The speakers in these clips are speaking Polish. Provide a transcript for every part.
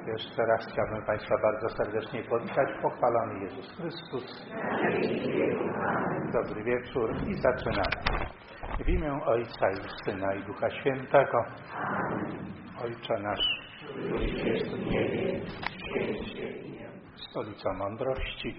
Jeszcze raz chciałbym Państwa bardzo serdecznie powitać. Pochwalony Jezus Chrystus. Dobry wieczór i zaczynamy. W imię Ojca i Syna i Ducha Świętego. Ojcze nasz, któryś jest w niebie, święć się imię. Stolica mądrości.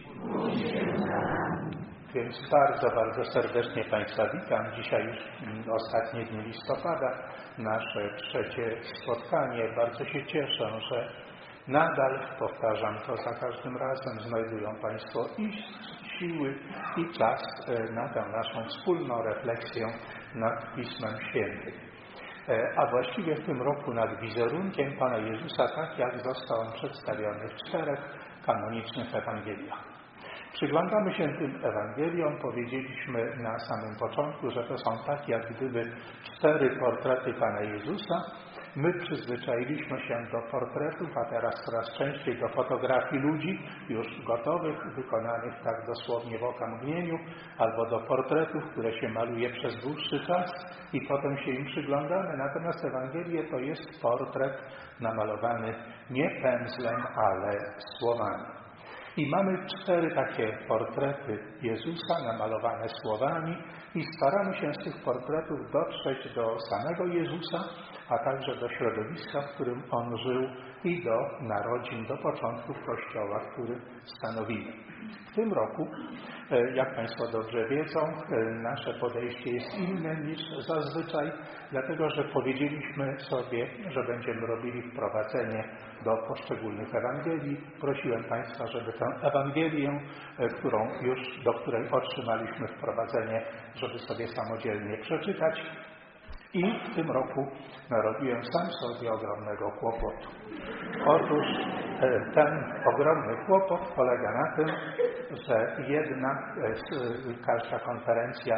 Więc bardzo serdecznie Państwa witam. Dzisiaj już ostatnie dni listopada, nasze trzecie spotkanie. Bardzo się cieszę, że nadal, powtarzam to za każdym razem, znajdują Państwo i siły, i czas na tę naszą wspólną refleksję nad Pismem Świętym. A właściwie w tym roku nad wizerunkiem Pana Jezusa, tak jak został on przedstawiony w 4 kanonicznych Ewangeliach. Przyglądamy się tym Ewangeliom. Powiedzieliśmy na samym początku, że to są tak jak gdyby 4 portrety Pana Jezusa. My przyzwyczailiśmy się do portretów, a teraz coraz częściej do fotografii ludzi już gotowych, wykonanych tak dosłownie w okamgnieniu, albo do portretów, które się maluje przez dłuższy czas i potem się im przyglądamy. Natomiast Ewangelie to jest portret namalowany nie pędzlem, ale słowami. I mamy 4 takie portrety Jezusa namalowane słowami i staramy się z tych portretów dotrzeć do samego Jezusa, a także do środowiska, w którym On żył i do narodzin, do początków Kościoła, który stanowimy. W tym roku, jak Państwo dobrze wiedzą, nasze podejście jest inne niż zazwyczaj, dlatego że powiedzieliśmy sobie, że będziemy robili wprowadzenie do poszczególnych Ewangelii. Prosiłem Państwa, żeby tę Ewangelię, do której otrzymaliśmy wprowadzenie, żeby sobie samodzielnie przeczytać. I w tym roku narobiłem sam sobie ogromnego kłopotu. Otóż ten ogromny kłopot polega na tym, że każda konferencja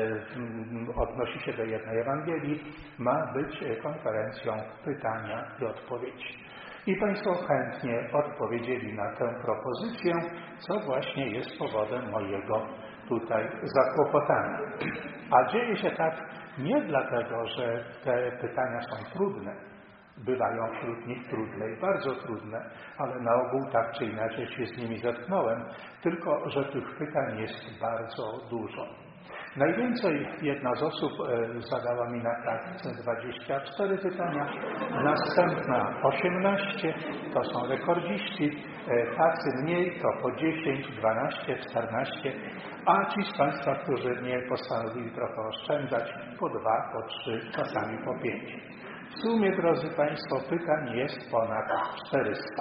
odnosi się do jednej Ewangelii, ma być konferencją pytania i odpowiedzi. I Państwo chętnie odpowiedzieli na tę propozycję, co właśnie jest powodem mojego tutaj zakłopotania. A dzieje się tak nie dlatego, że te pytania są trudne. Bywają wśród nich trudne i bardzo trudne, ale na ogół tak czy inaczej się z nimi zetknąłem, tylko że tych pytań jest bardzo dużo. Najwięcej jedna z osób zadała mi na kartce 24 pytania, następna 18, to są rekordziści, tacy mniej to po 10, 12, 14, a ci z Państwa, którzy nie postanowili trochę oszczędzać, po 2, po 3, czasami po 5. W sumie, drodzy Państwo, pytań jest ponad 400.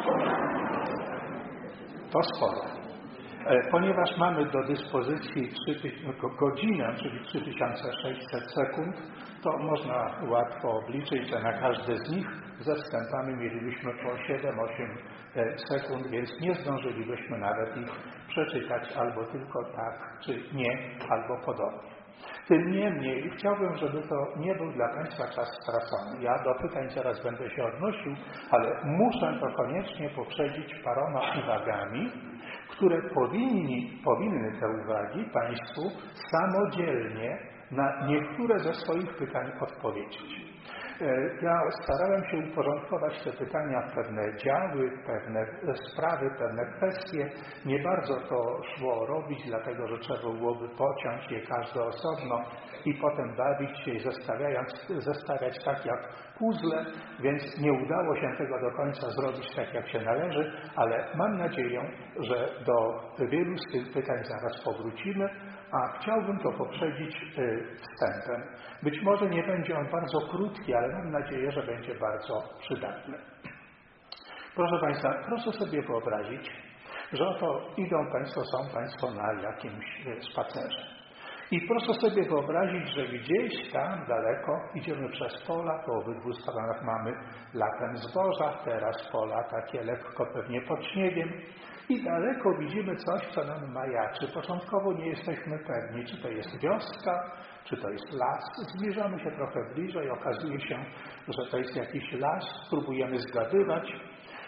To sporo. Ponieważ mamy do dyspozycji godzinę, czyli 3600 sekund, to można łatwo obliczyć, że na każde z nich ze wstępami mielibyśmy po 7-8 sekund, więc nie zdążylibyśmy nawet ich przeczytać albo tylko tak, czy nie, albo podobnie. Tym niemniej chciałbym, żeby to nie był dla Państwa czas stracony. Ja do pytań zaraz będę się odnosił, ale muszę to koniecznie poprzedzić paroma uwagami, które powinny te uwagi Państwu samodzielnie na niektóre ze swoich pytań odpowiedzieć. Ja starałem się uporządkować te pytania w pewne działy, pewne sprawy, pewne kwestie. Nie bardzo to szło robić, dlatego że trzeba byłoby pociąć je każde osobno i potem bawić się i zestawiać tak jak puzzle, więc nie udało się tego do końca zrobić tak jak się należy, ale mam nadzieję, że do wielu z tych pytań zaraz powrócimy, a chciałbym to poprzedzić wstępem. Być może nie będzie on bardzo krótki, ale mam nadzieję, że będzie bardzo przydatny. Proszę Państwa, proszę sobie wyobrazić, że oto są Państwo na jakimś spacerze. I proszę sobie wyobrazić, że gdzieś tam daleko idziemy przez pola, po obydwu stronach mamy latem zboża, teraz pola takie lekko pewnie pod śniegiem i daleko widzimy coś, co nam majaczy. Początkowo nie jesteśmy pewni, czy to jest wioska, czy to jest las. Zbliżamy się trochę bliżej, okazuje się, że to jest jakiś las, próbujemy zgadywać.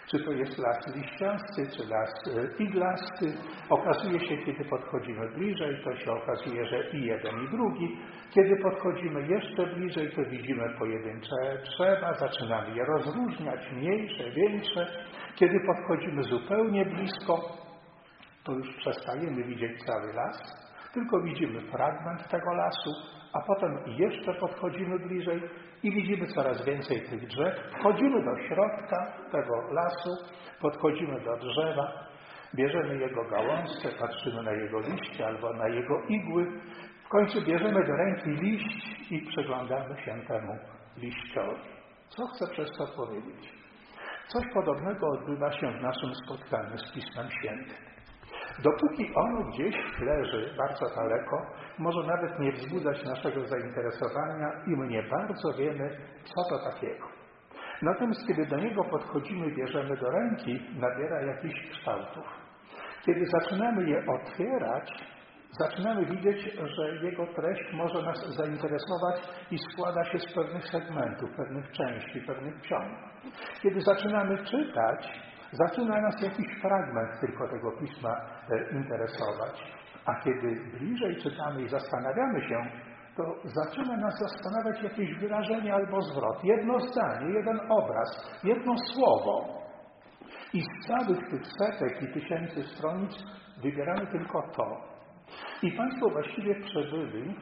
Czy to jest las liściasty, czy las iglasty. Okazuje się, kiedy podchodzimy bliżej, to się okazuje, że i jeden, i drugi. Kiedy podchodzimy jeszcze bliżej, to widzimy pojedyncze drzewa, zaczynamy je rozróżniać, mniejsze, większe. Kiedy podchodzimy zupełnie blisko, to już przestajemy widzieć cały las, tylko widzimy fragment tego lasu, a potem jeszcze podchodzimy bliżej i widzimy coraz więcej tych drzew. Wchodzimy do środka tego lasu, podchodzimy do drzewa, bierzemy jego gałązkę, patrzymy na jego liście albo na jego igły. W końcu bierzemy do ręki liść i przyglądamy się temu liściowi. Co chcę przez to powiedzieć? Coś podobnego odbywa się w naszym spotkaniu z Pismem Świętym. Dopóki ono gdzieś leży bardzo daleko, może nawet nie wzbudzać naszego zainteresowania i my nie bardzo wiemy, co to takiego. Natomiast kiedy do niego podchodzimy, bierzemy do ręki, nabiera jakichś kształtów. Kiedy zaczynamy je otwierać, zaczynamy widzieć, że jego treść może nas zainteresować i składa się z pewnych segmentów, pewnych części, pewnych ksiąg. Kiedy zaczynamy czytać, zaczyna nas jakiś fragment tylko tego pisma interesować. A kiedy bliżej czytamy i zastanawiamy się, to zaczyna nas zastanawiać jakieś wyrażenie albo zwrot. Jedno zdanie, jeden obraz, jedno słowo. I z całych tych setek i tysięcy stronic wybieramy tylko to. I Państwo właściwie przebyli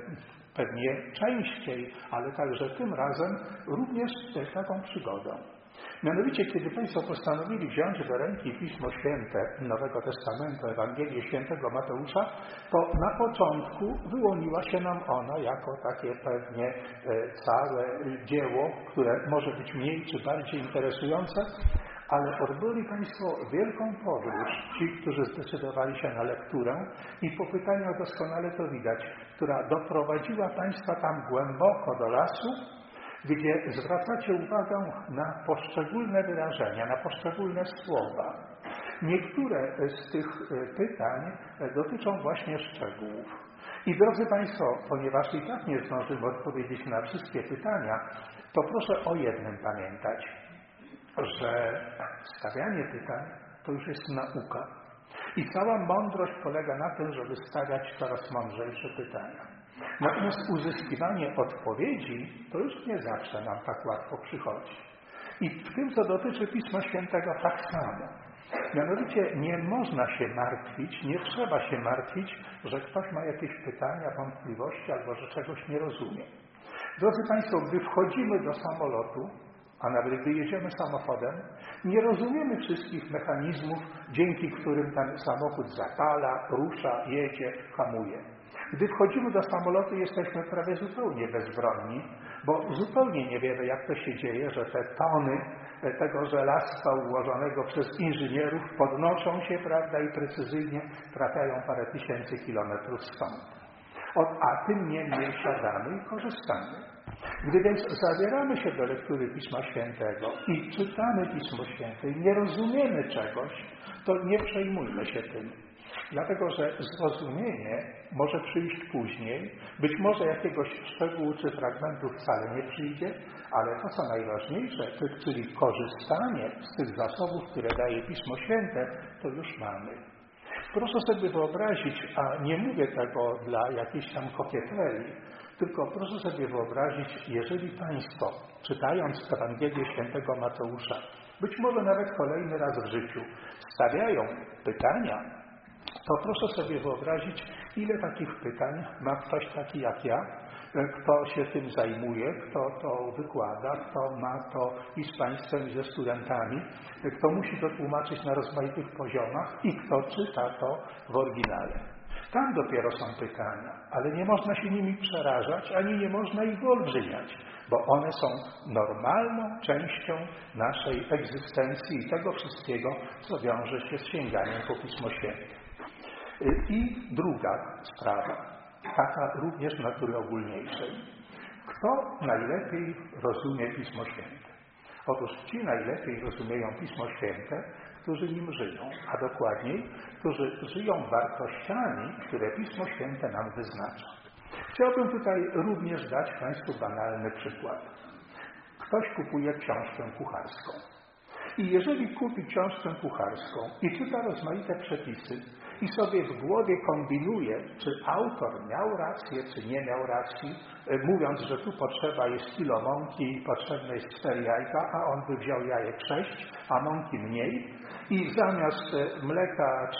pewnie częściej, ale także tym razem również taką przygodą. Mianowicie, kiedy Państwo postanowili wziąć do ręki Pismo Święte Nowego Testamentu, Ewangelię Świętego Mateusza, to na początku wyłoniła się nam ona jako takie pewnie całe dzieło, które może być mniej czy bardziej interesujące, ale odbyli Państwo wielką podróż, ci, którzy zdecydowali się na lekturę i po pytaniach doskonale to widać, która doprowadziła Państwa tam głęboko do lasu, gdzie zwracacie uwagę na poszczególne wyrażenia, na poszczególne słowa. Niektóre z tych pytań dotyczą właśnie szczegółów. I drodzy Państwo, ponieważ i tak nie zdążymy odpowiedzieć na wszystkie pytania, to proszę o jednym pamiętać, że stawianie pytań to już jest nauka. I cała mądrość polega na tym, żeby stawiać coraz mądrzejsze pytania. Natomiast uzyskiwanie odpowiedzi to już nie zawsze nam tak łatwo przychodzi. I w tym, co dotyczy Pisma Świętego, tak samo. Mianowicie nie można się martwić, nie trzeba się martwić, że ktoś ma jakieś pytania, wątpliwości albo że czegoś nie rozumie. Drodzy Państwo, gdy wchodzimy do samolotu, a nawet gdy jedziemy samochodem, nie rozumiemy wszystkich mechanizmów, dzięki którym ten samochód zapala, rusza, jedzie, hamuje. Gdy wchodzimy do samolotu, jesteśmy prawie zupełnie bezbronni, bo zupełnie nie wiemy, jak to się dzieje, że te tony tego żelazka ułożonego przez inżynierów podnoszą się, prawda, i precyzyjnie trafiają parę tysięcy kilometrów stąd. A tym niemniej siadamy i korzystamy. Gdy więc zabieramy się do lektury Pisma Świętego i czytamy Pismo Święte i nie rozumiemy czegoś, to nie przejmujmy się tym. Dlatego, że zrozumienie może przyjść później, być może jakiegoś szczegółu czy fragmentu wcale nie przyjdzie, ale to, co najważniejsze, czyli korzystanie z tych zasobów, które daje Pismo Święte, to już mamy. Proszę sobie wyobrazić, a nie mówię tego dla jakiejś tam kokieterii, tylko proszę sobie wyobrazić, jeżeli Państwo, czytając Ewangelię Świętego Mateusza, być może nawet kolejny raz w życiu, stawiają pytania, to proszę sobie wyobrazić, ile takich pytań ma ktoś taki jak ja, kto się tym zajmuje, kto to wykłada, kto ma to i z Państwem, i ze studentami, kto musi to tłumaczyć na rozmaitych poziomach i kto czyta to w oryginale. Tam dopiero są pytania, ale nie można się nimi przerażać, ani nie można ich wyolbrzymiać, bo one są normalną częścią naszej egzystencji i tego wszystkiego, co wiąże się z sięganiem po Pismo Święte. I druga sprawa, taka również natury ogólniejszej. Kto najlepiej rozumie Pismo Święte? Otóż ci najlepiej rozumieją Pismo Święte, którzy nim żyją, a dokładniej, którzy żyją wartościami, które Pismo Święte nam wyznacza. Chciałbym tutaj również dać Państwu banalny przykład. Ktoś kupuje książkę kucharską. I jeżeli kupi książkę kucharską i czyta rozmaite przepisy i sobie w głowie kombinuje, czy autor miał rację, czy nie miał racji, mówiąc, że tu potrzeba jest kilo mąki i potrzebne jest 4 jajka, a on by wziął jajek 6, a mąki mniej i zamiast mleka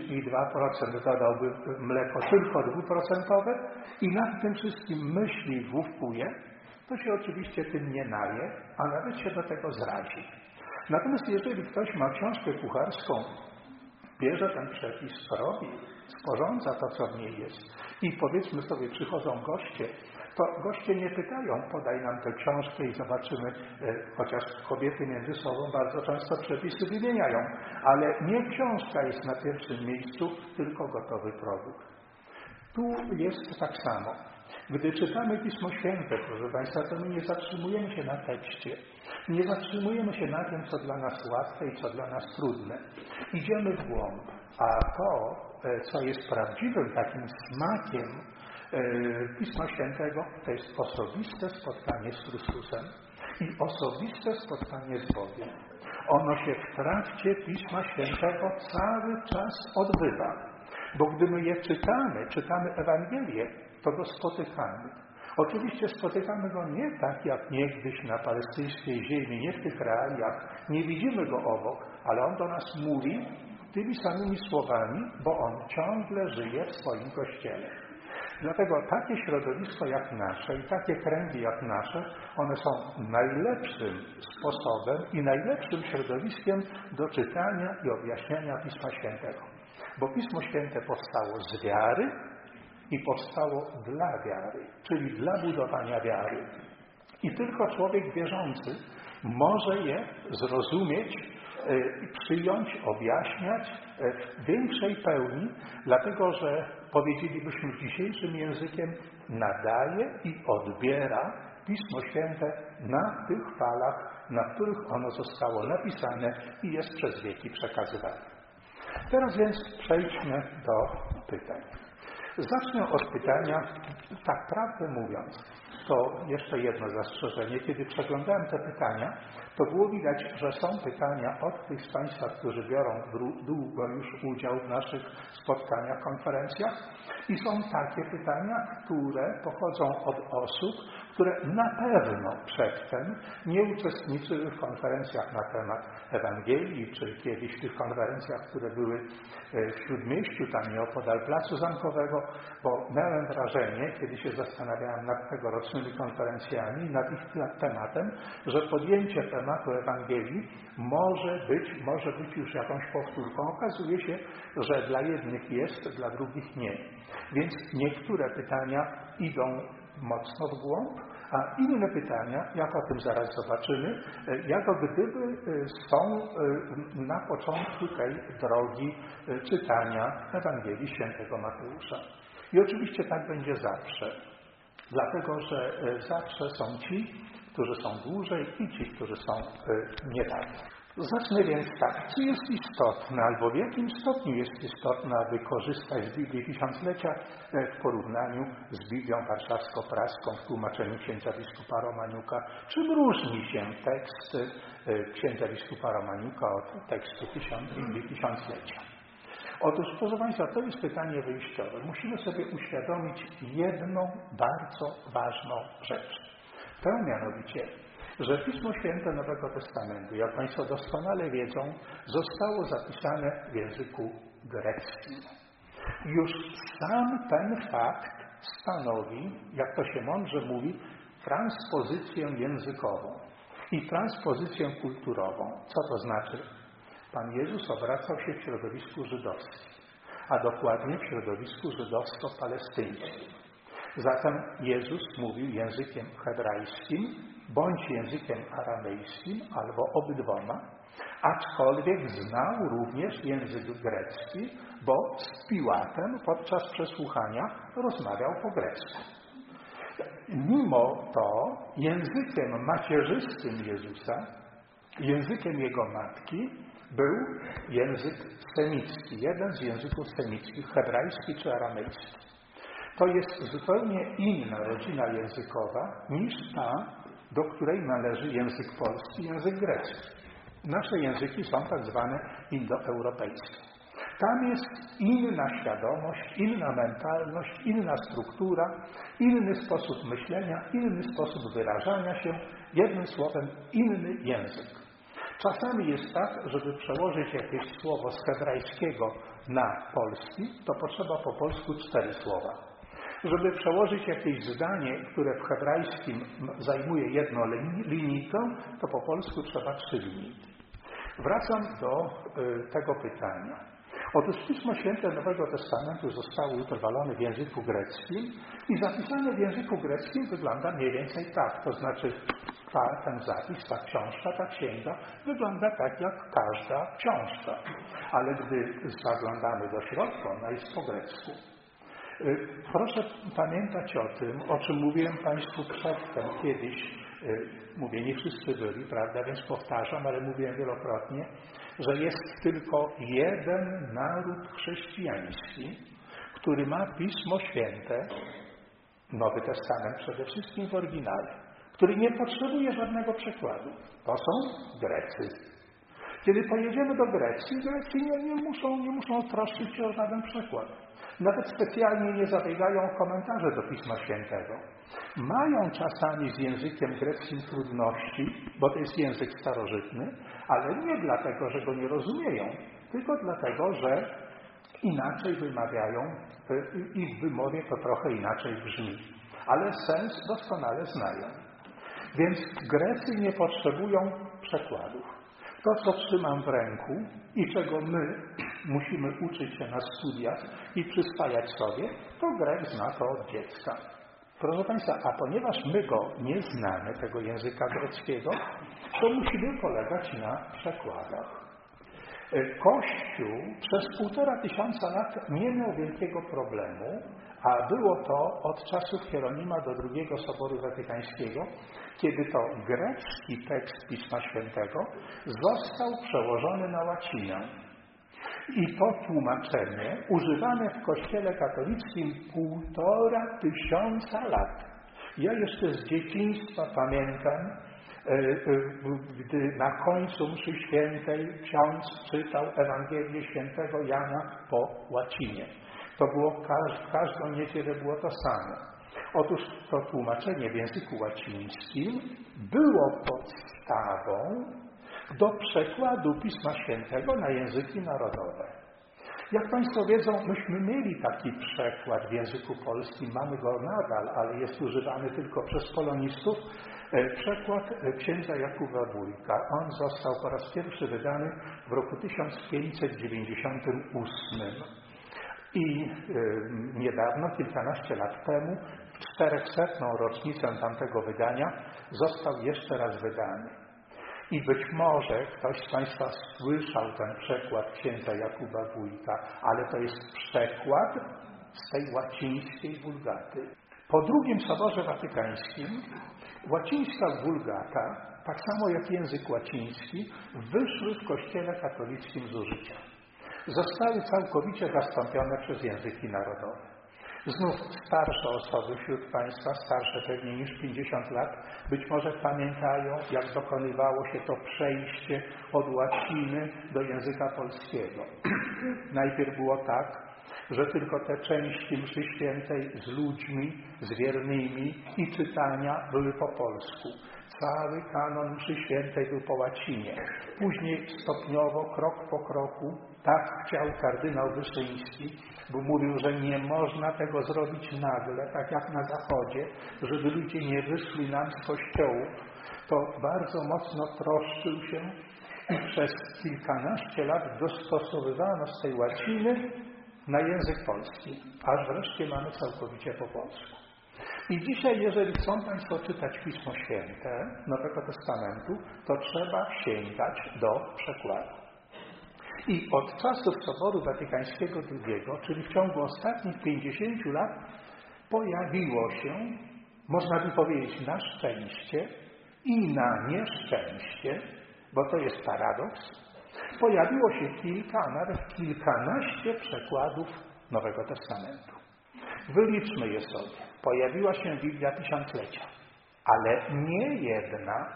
3,2% dodałby mleko tylko 2% i nad tym wszystkim myśli i główkuje, to się oczywiście tym nie naje, a nawet się do tego zrazi. Natomiast jeżeli ktoś ma książkę kucharską, bierze ten przepis, robi, sporządza to, co w niej jest i powiedzmy sobie przychodzą goście, to goście nie pytają, podaj nam tę książkę i zobaczymy, chociaż kobiety między sobą bardzo często przepisy wymieniają, ale nie książka jest na pierwszym miejscu, tylko gotowy produkt. Tu jest tak samo. Gdy czytamy Pismo Święte, proszę Państwa, to my nie zatrzymujemy się na tekście. Nie zatrzymujemy się na tym, co dla nas łatwe i co dla nas trudne. Idziemy w głąb. A to, co jest prawdziwym takim smakiem Pisma Świętego, to jest osobiste spotkanie z Chrystusem i osobiste spotkanie z Bogiem. Ono się w trakcie Pisma Świętego cały czas odbywa. Bo gdy my je czytamy Ewangelię, to go spotykamy. Oczywiście spotykamy go nie tak jak niegdyś na palestyńskiej ziemi, nie w tych realiach. Nie widzimy go obok, ale on do nas mówi tymi samymi słowami, bo on ciągle żyje w swoim Kościele. Dlatego takie środowisko jak nasze i takie kręgi jak nasze, one są najlepszym sposobem i najlepszym środowiskiem do czytania i objaśniania Pisma Świętego. Bo Pismo Święte powstało z wiary i powstało dla wiary, czyli dla budowania wiary. I tylko człowiek wierzący może je zrozumieć, przyjąć, objaśniać w większej pełni, dlatego że powiedzielibyśmy dzisiejszym językiem, nadaje i odbiera Pismo Święte na tych falach, na których ono zostało napisane i jest przez wieki przekazywane. Teraz więc przejdźmy do pytań. Zacznę od pytania, tak prawdę mówiąc, to jeszcze jedno zastrzeżenie. Kiedy przeglądałem te pytania, to było widać, że są pytania od tych z Państwa, którzy biorą długo już udział w naszych spotkaniach, konferencjach i są takie pytania, które pochodzą od osób, które na pewno przedtem nie uczestniczyły w konferencjach na temat Ewangelii, czy kiedyś w tych konferencjach, które były w Śródmieściu, tam nieopodal Placu Zamkowego, bo miałem wrażenie, kiedy się zastanawiałem nad tegorocznymi konferencjami, nad ich tematem, że podjęcie tematu Ewangelii może być już jakąś powtórką. Okazuje się, że dla jednych jest, dla drugich nie. Więc niektóre pytania idą mocno w głąb, a inne pytania, jak o tym zaraz zobaczymy, jako gdyby są na początku tej drogi czytania Ewangelii Świętego Mateusza. I oczywiście tak będzie zawsze, dlatego że zawsze są ci, którzy są dłużej i ci, którzy są niedawno. Zacznę więc tak. Co jest istotne, albo w jakim stopniu jest istotne, aby korzystać z Biblii Tysiąclecia w porównaniu z Biblią Warszawsko-Praską w tłumaczeniu księdza biskupa Romaniuka? Czym różni się tekst księdza biskupa Romaniuka od tekstu Biblii Tysiąclecia? Otóż, proszę Państwa, to jest pytanie wyjściowe. Musimy sobie uświadomić jedną bardzo ważną rzecz. Tę mianowicie, że Pismo Święte Nowego Testamentu, jak Państwo doskonale wiedzą, zostało zapisane w języku greckim. Już sam ten fakt stanowi, jak to się mądrze mówi, transpozycję językową i transpozycję kulturową. Co to znaczy? Pan Jezus obracał się w środowisku żydowskim, a dokładnie w środowisku żydowsko-palestyńskim. Zatem Jezus mówił językiem hebrajskim bądź językiem aramejskim albo obydwoma, aczkolwiek znał również język grecki, bo z Piłatem podczas przesłuchania rozmawiał po grecku. Mimo to językiem macierzystym Jezusa, językiem jego matki był język semicki, jeden z języków semickich, hebrajski czy aramejski. To jest zupełnie inna rodzina językowa niż ta, do której należy język polski, język grecki. Nasze języki są tak zwane indoeuropejskie. Tam jest inna świadomość, inna mentalność, inna struktura, inny sposób myślenia, inny sposób wyrażania się, jednym słowem inny język. Czasami jest tak, żeby przełożyć jakieś słowo z hebrajskiego na polski, to potrzeba po polsku 4 słowa. Żeby przełożyć jakieś zdanie, które w hebrajskim zajmuje jedną linijkę, to po polsku trzeba 3 linijki. Wracam do tego pytania. Otóż Pismo Święte Nowego Testamentu zostało utrwalone w języku greckim i zapisane w języku greckim wygląda mniej więcej tak. To znaczy ten zapis, ta książka, ta księga wygląda tak jak każda książka. Ale gdy zaglądamy do środka, ona jest po grecku. Proszę pamiętać o tym, o czym mówiłem Państwu przedtem kiedyś. Mówię, nie wszyscy byli, prawda, więc powtarzam, ale mówiłem wielokrotnie, że jest tylko jeden naród chrześcijański, który ma Pismo Święte, Nowy Testament przede wszystkim w oryginale, który nie potrzebuje żadnego przekładu. To są Grecy. Kiedy pojedziemy do Grecji, Grecy nie muszą troszczyć się o żaden przekład. Nawet specjalnie nie zabiegają o komentarze do Pisma Świętego. Mają czasami z językiem greckim trudności, bo to jest język starożytny, ale nie dlatego, że go nie rozumieją, tylko dlatego, że inaczej wymawiają, ich wymowie to trochę inaczej brzmi. Ale sens doskonale znają. Więc Grecy nie potrzebują przekładów. To, co trzymam w ręku i czego my musimy uczyć się na studiach i przyswajać sobie, to Grek zna to od dziecka. Proszę Państwa, a ponieważ my go nie znamy, tego języka greckiego, to musimy polegać na przekładach. Kościół przez 1500 lat nie miał wielkiego problemu, a było to od czasów Hieronima do II Soboru Watykańskiego, kiedy to grecki tekst Pisma Świętego został przełożony na łacinę. I to tłumaczenie używane w Kościele katolickim 1500 lat. Ja jeszcze z dzieciństwa pamiętam, gdy na końcu mszy świętej ksiądz czytał Ewangelię świętego Jana po łacinie. To było w każdą niedzielę było to samo. Otóż to tłumaczenie w języku łacińskim było podstawą do przekładu Pisma Świętego na języki narodowe. Jak Państwo wiedzą, myśmy mieli taki przekład w języku polskim, mamy go nadal, ale jest używany tylko przez polonistów, przekład księdza Jakuba Wójka. On został po raz pierwszy wydany w roku 1598. I niedawno, kilkanaście lat temu, w 400. rocznicę tamtego wydania, został jeszcze raz wydany. I być może ktoś z Państwa słyszał ten przekład księdza Jakuba Wójka, ale to jest przekład z tej łacińskiej wulgaty. Po II Soborze Watykańskim łacińska wulgata, tak samo jak język łaciński, wyszły w Kościele katolickim z użycia. Zostały całkowicie zastąpione przez języki narodowe. Znów starsze osoby wśród Państwa, starsze pewnie niż 50 lat, być może pamiętają, jak dokonywało się to przejście od łaciny do języka polskiego. Najpierw było tak, że tylko te części mszy świętej z ludźmi, z wiernymi i czytania były po polsku. Cały kanon mszy świętej był po łacinie. Później stopniowo, krok po kroku, tak chciał kardynał Wyszyński, bo mówił, że nie można tego zrobić nagle, tak jak na Zachodzie, żeby ludzie nie wyszli nam z kościołów. To bardzo mocno troszczył się i przez kilkanaście lat dostosowywano z tej łaciny na język polski, aż wreszcie mamy całkowicie po polsku. I dzisiaj, jeżeli chcą Państwo czytać Pismo Święte Nowego Testamentu, to trzeba sięgać do przekładu. I od czasów Soboru Watykańskiego II, czyli w ciągu ostatnich 50 lat, pojawiło się, można by powiedzieć, na szczęście i na nieszczęście, bo to jest paradoks, pojawiło się kilka, a nawet kilkanaście przekładów Nowego Testamentu. Wyliczmy je sobie. Pojawiła się Biblia Tysiąclecia, ale nie jedna,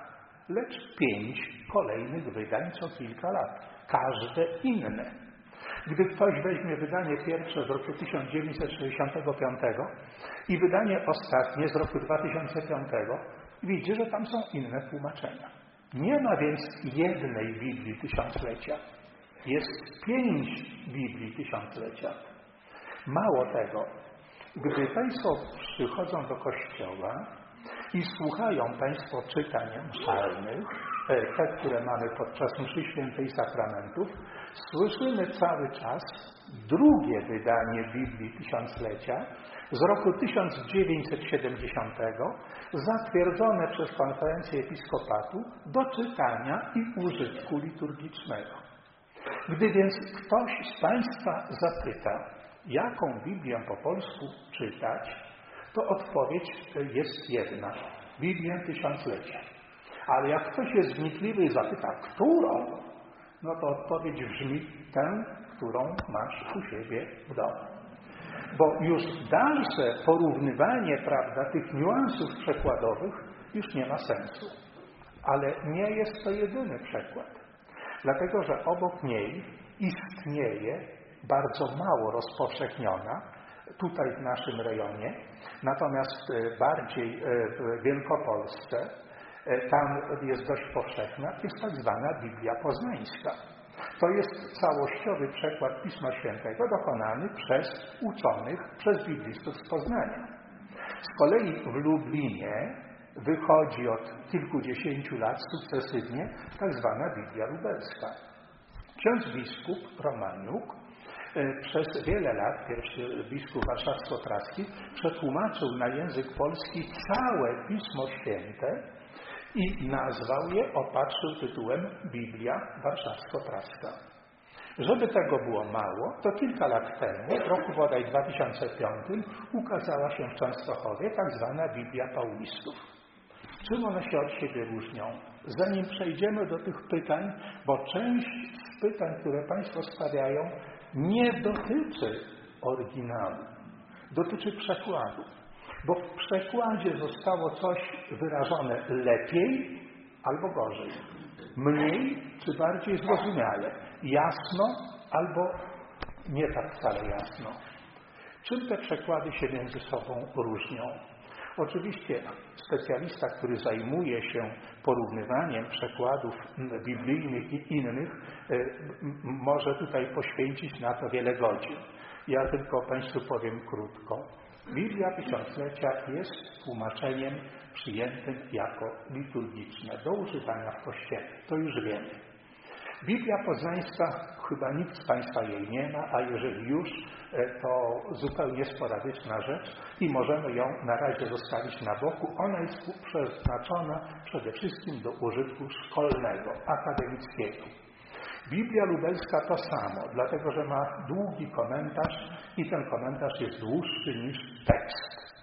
lecz 5 kolejnych wydań co kilka lat, każde inne. Gdy ktoś weźmie wydanie pierwsze z roku 1965 i wydanie ostatnie z roku 2005, widzi, że tam są inne tłumaczenia. Nie ma więc jednej Biblii Tysiąclecia. Jest 5 Biblii Tysiąclecia. Mało tego, gdy Państwo przychodzą do kościoła i słuchają Państwo czytań mszalnych, te, które mamy podczas mszy świętej sakramentów, słyszymy cały czas drugie wydanie Biblii Tysiąclecia z roku 1970, zatwierdzone przez Konferencję Episkopatu do czytania i użytku liturgicznego. Gdy więc ktoś z Państwa zapyta, jaką Biblię po polsku czytać, to odpowiedź jest jedna. Biblię Tysiąclecia. Ale jak ktoś jest wnikliwy i zapyta, którą, no to odpowiedź brzmi tę, którą masz u siebie w domu. Bo już dalsze porównywanie, prawda, tych niuansów przekładowych już nie ma sensu. Ale nie jest to jedyny przekład. Dlatego, że obok niej istnieje bardzo mało rozpowszechniona, tutaj w naszym rejonie, natomiast bardziej w Wielkopolsce, tam jest dość powszechna, jest tak zwana Biblia Poznańska. To jest całościowy przekład Pisma Świętego dokonany przez uczonych, przez biblistów z Poznania. Z kolei w Lublinie wychodzi od kilkudziesięciu lat sukcesywnie tak zwana Biblia Lubelska. Ksiądz biskup Romaniuk przez wiele lat, pierwszy biskup warszawsko-praski, przetłumaczył na język polski całe Pismo Święte i nazwał je, opatrzył tytułem Biblia Warszawsko-Praska. Żeby tego było mało, to kilka lat temu, w roku bodaj 2005, ukazała się w Częstochowie tak zwana Biblia Paulistów. Czym one się od siebie różnią? Zanim przejdziemy do tych pytań, bo część z pytań, które Państwo stawiają, nie dotyczy oryginału, dotyczy przekładu. Bo w przekładzie zostało coś wyrażone lepiej albo gorzej, mniej czy bardziej zrozumiale, jasno albo nie tak wcale jasno. Czym te przekłady się między sobą różnią? Oczywiście specjalista, który zajmuje się porównywaniem przekładów biblijnych i innych, może tutaj poświęcić na to wiele godzin. Ja tylko Państwu powiem krótko. Biblia Tysiąclecia jest tłumaczeniem przyjętym jako liturgiczne do używania w Kościele. To już wiemy. Biblia Poznańska, chyba nikt z Państwa jej nie ma, a jeżeli już, to zupełnie sporadyczna rzecz i możemy ją na razie zostawić na boku. Ona jest przeznaczona przede wszystkim do użytku szkolnego, akademickiego. Biblia Lubelska to samo, dlatego że ma długi komentarz i ten komentarz jest dłuższy niż tekst.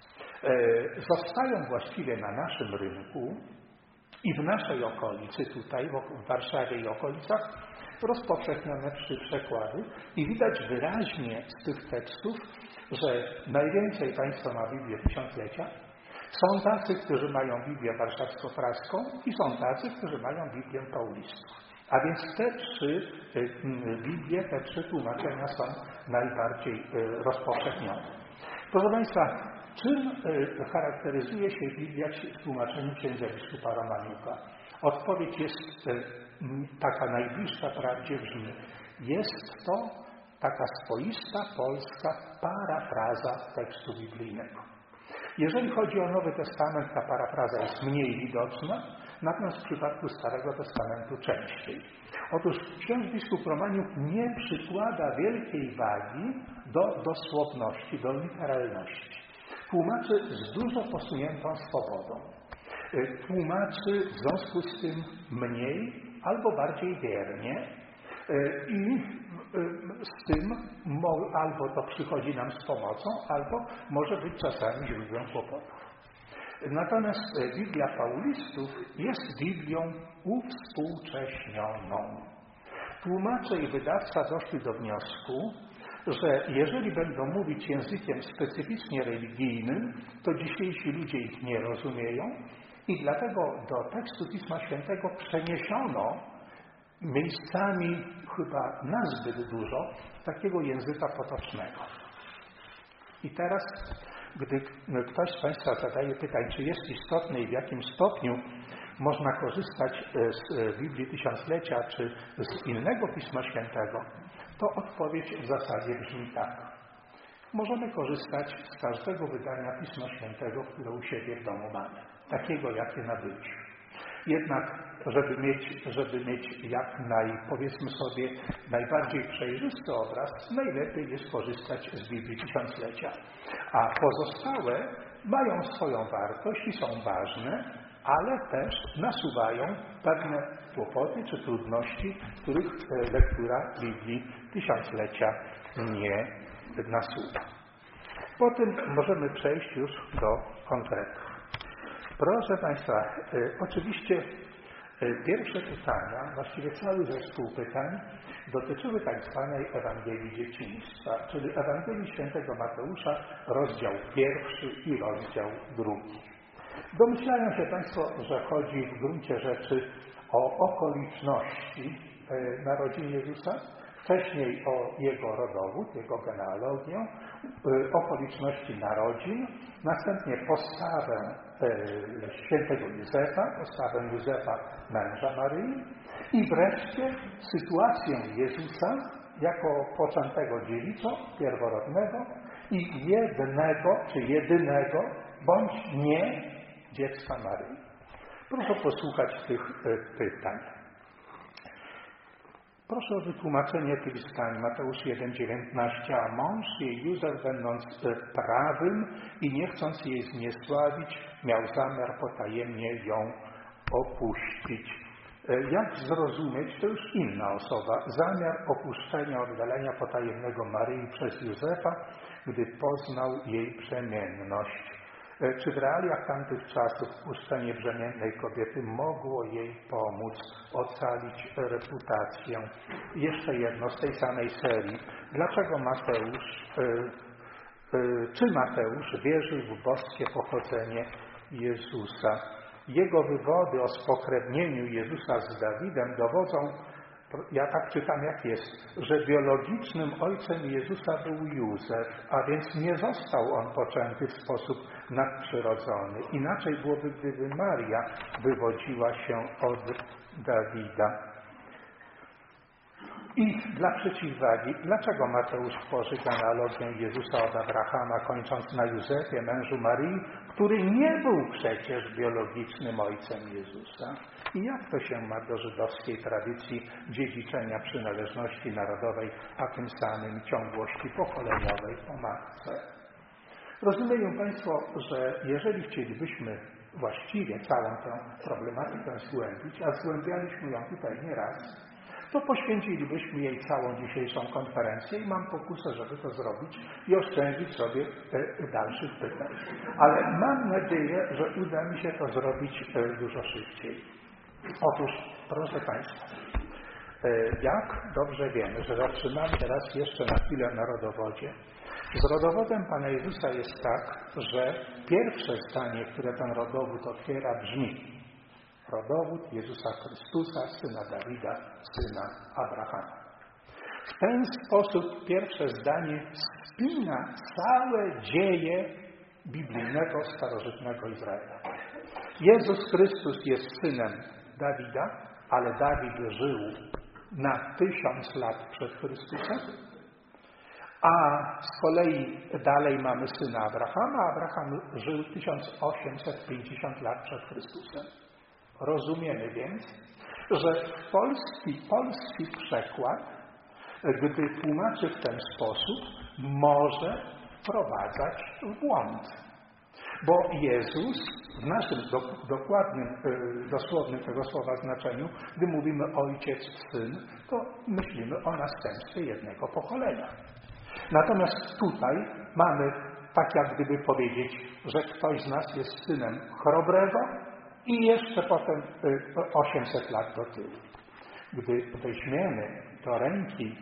Zostają właściwie na naszym rynku i w naszej okolicy, tutaj w Warszawie i okolicach, rozpowszechnione 3 przekłady i widać wyraźnie z tych tekstów, że najwięcej państwa ma Biblię Tysiąclecia. Są tacy, którzy mają Biblię Warszawsko-Praską i są tacy, którzy mają Biblię Paulistów. A więc te 3 Biblie, te 3 tłumaczenia są najbardziej rozpowszechnione. Proszę Państwa, czym charakteryzuje się Biblia w tłumaczeniu księdza biskupa Romaniuka? Odpowiedź jest taka najbliższa prawdzie brzmi. Jest to taka swoista polska parafraza tekstu biblijnego. Jeżeli chodzi o Nowy Testament, ta parafraza jest mniej widoczna, natomiast w przypadku Starego Testamentu częściej. Otóż ksiądz biskup Romaniuk nie przykłada wielkiej wagi do dosłowności, do literalności. Tłumaczy z dużo posuniętą swobodą. Tłumaczy w związku z tym mniej albo bardziej wiernie i z tym albo to przychodzi nam z pomocą, albo może być czasami źródłem kłopotów. Natomiast Biblia Paulistów jest Biblią uwspółcześnioną. Tłumacze i wydawca doszli do wniosku, że jeżeli będą mówić językiem specyficznie religijnym, to dzisiejsi ludzie ich nie rozumieją I dlatego do tekstu Pisma Świętego przeniesiono miejscami chyba nazbyt dużo takiego języka potocznego. I teraz, gdy ktoś z Państwa zadaje pytanie, czy jest istotne i w jakim stopniu można korzystać z Biblii Tysiąclecia, czy z innego Pisma Świętego, to odpowiedź w zasadzie brzmi tak. Możemy korzystać z każdego wydania Pisma Świętego, które u siebie w domu mamy. Takiego, jakie nabyliśmy. Jednak, żeby mieć powiedzmy sobie, najbardziej przejrzysty obraz, najlepiej jest korzystać z Biblii Tysiąclecia. A pozostałe mają swoją wartość i są ważne, ale też nasuwają pewne kłopoty czy trudności, których lektura Biblii Tysiąclecia nie nasuwa. Potem możemy przejść już do konkretów. Proszę Państwa, oczywiście pierwsze pytania, właściwie cały zespół pytań dotyczyły tak zwanej Ewangelii Dzieciństwa, czyli Ewangelii Świętego Mateusza, rozdział 1 i rozdział 2. Domyślają się Państwo, że chodzi w gruncie rzeczy o okoliczności narodzin Jezusa, wcześniej o Jego rodowód, Jego genealogię, okoliczności narodzin, następnie postawę świętego Józefa, postawę Józefa, męża Maryi i wreszcie sytuację Jezusa jako poczętego dziewicą, pierworodnego i jednego, czy jedynego, bądź nie dziecka Maryi. Proszę posłuchać tych pytań. Proszę o wytłumaczenie tych zdań. Mateusz 1,19. A mąż jej Józef, będąc prawym i nie chcąc jej zniesławić, miał zamiar potajemnie ją opuścić. Jak zrozumieć, to już inna osoba, zamiar opuszczenia, oddalenia potajemnego Maryi przez Józefa, gdy poznał jej przemienność. Czy w realiach tamtych czasów wpuszczenie brzemiennej kobiety mogło jej pomóc ocalić reputację? Jeszcze jedno z tej samej serii. Dlaczego Mateusz wierzył w boskie pochodzenie Jezusa? Jego wywody o spokrewnieniu Jezusa z Dawidem dowodzą, ja tak czytam jak jest, że biologicznym ojcem Jezusa był Józef, a więc nie został on poczęty w sposób nadprzyrodzony. Inaczej byłoby, gdyby Maria wywodziła się od Dawida. I dla przeciwwagi, dlaczego Mateusz tworzy genealogię Jezusa od Abrahama, kończąc na Józefie, mężu Maryi, który nie był przecież biologicznym ojcem Jezusa? I jak to się ma do żydowskiej tradycji dziedziczenia przynależności narodowej, a tym samym ciągłości pokoleniowej po matce? Rozumieją Państwo, że jeżeli chcielibyśmy właściwie całą tę problematykę zgłębić, a zgłębialiśmy ją tutaj nieraz, to poświęcilibyśmy jej całą dzisiejszą konferencję i mam pokusę, żeby to zrobić i oszczędzić sobie dalszych pytań. Ale mam nadzieję, że uda mi się to zrobić dużo szybciej. Otóż, proszę Państwa, jak dobrze wiemy, że zatrzymamy teraz jeszcze na chwilę na rodowodzie. Z rodowodem Pana Jezusa jest tak, że pierwsze zdanie, które ten rodowód otwiera, brzmi: rodowód Jezusa Chrystusa, syna Dawida, syna Abrahama. W ten sposób pierwsze zdanie spina całe dzieje biblijnego, starożytnego Izraela. Jezus Chrystus jest synem Dawida, ale Dawid żył na 1000 lat przed Chrystusem, a z kolei dalej mamy syna Abrahama. Abraham żył 1850 lat przed Chrystusem. Rozumiemy więc, że polski przekład, gdy tłumaczy w ten sposób, może wprowadzać w błąd. Bo Jezus w naszym dokładnym, dosłownym tego słowa znaczeniu, gdy mówimy ojciec, syn, to myślimy o następstwie jednego pokolenia. Natomiast tutaj mamy tak jak gdyby powiedzieć, że ktoś z nas jest synem chrobrego i jeszcze potem 800 lat do tyłu. Gdy weźmiemy do ręki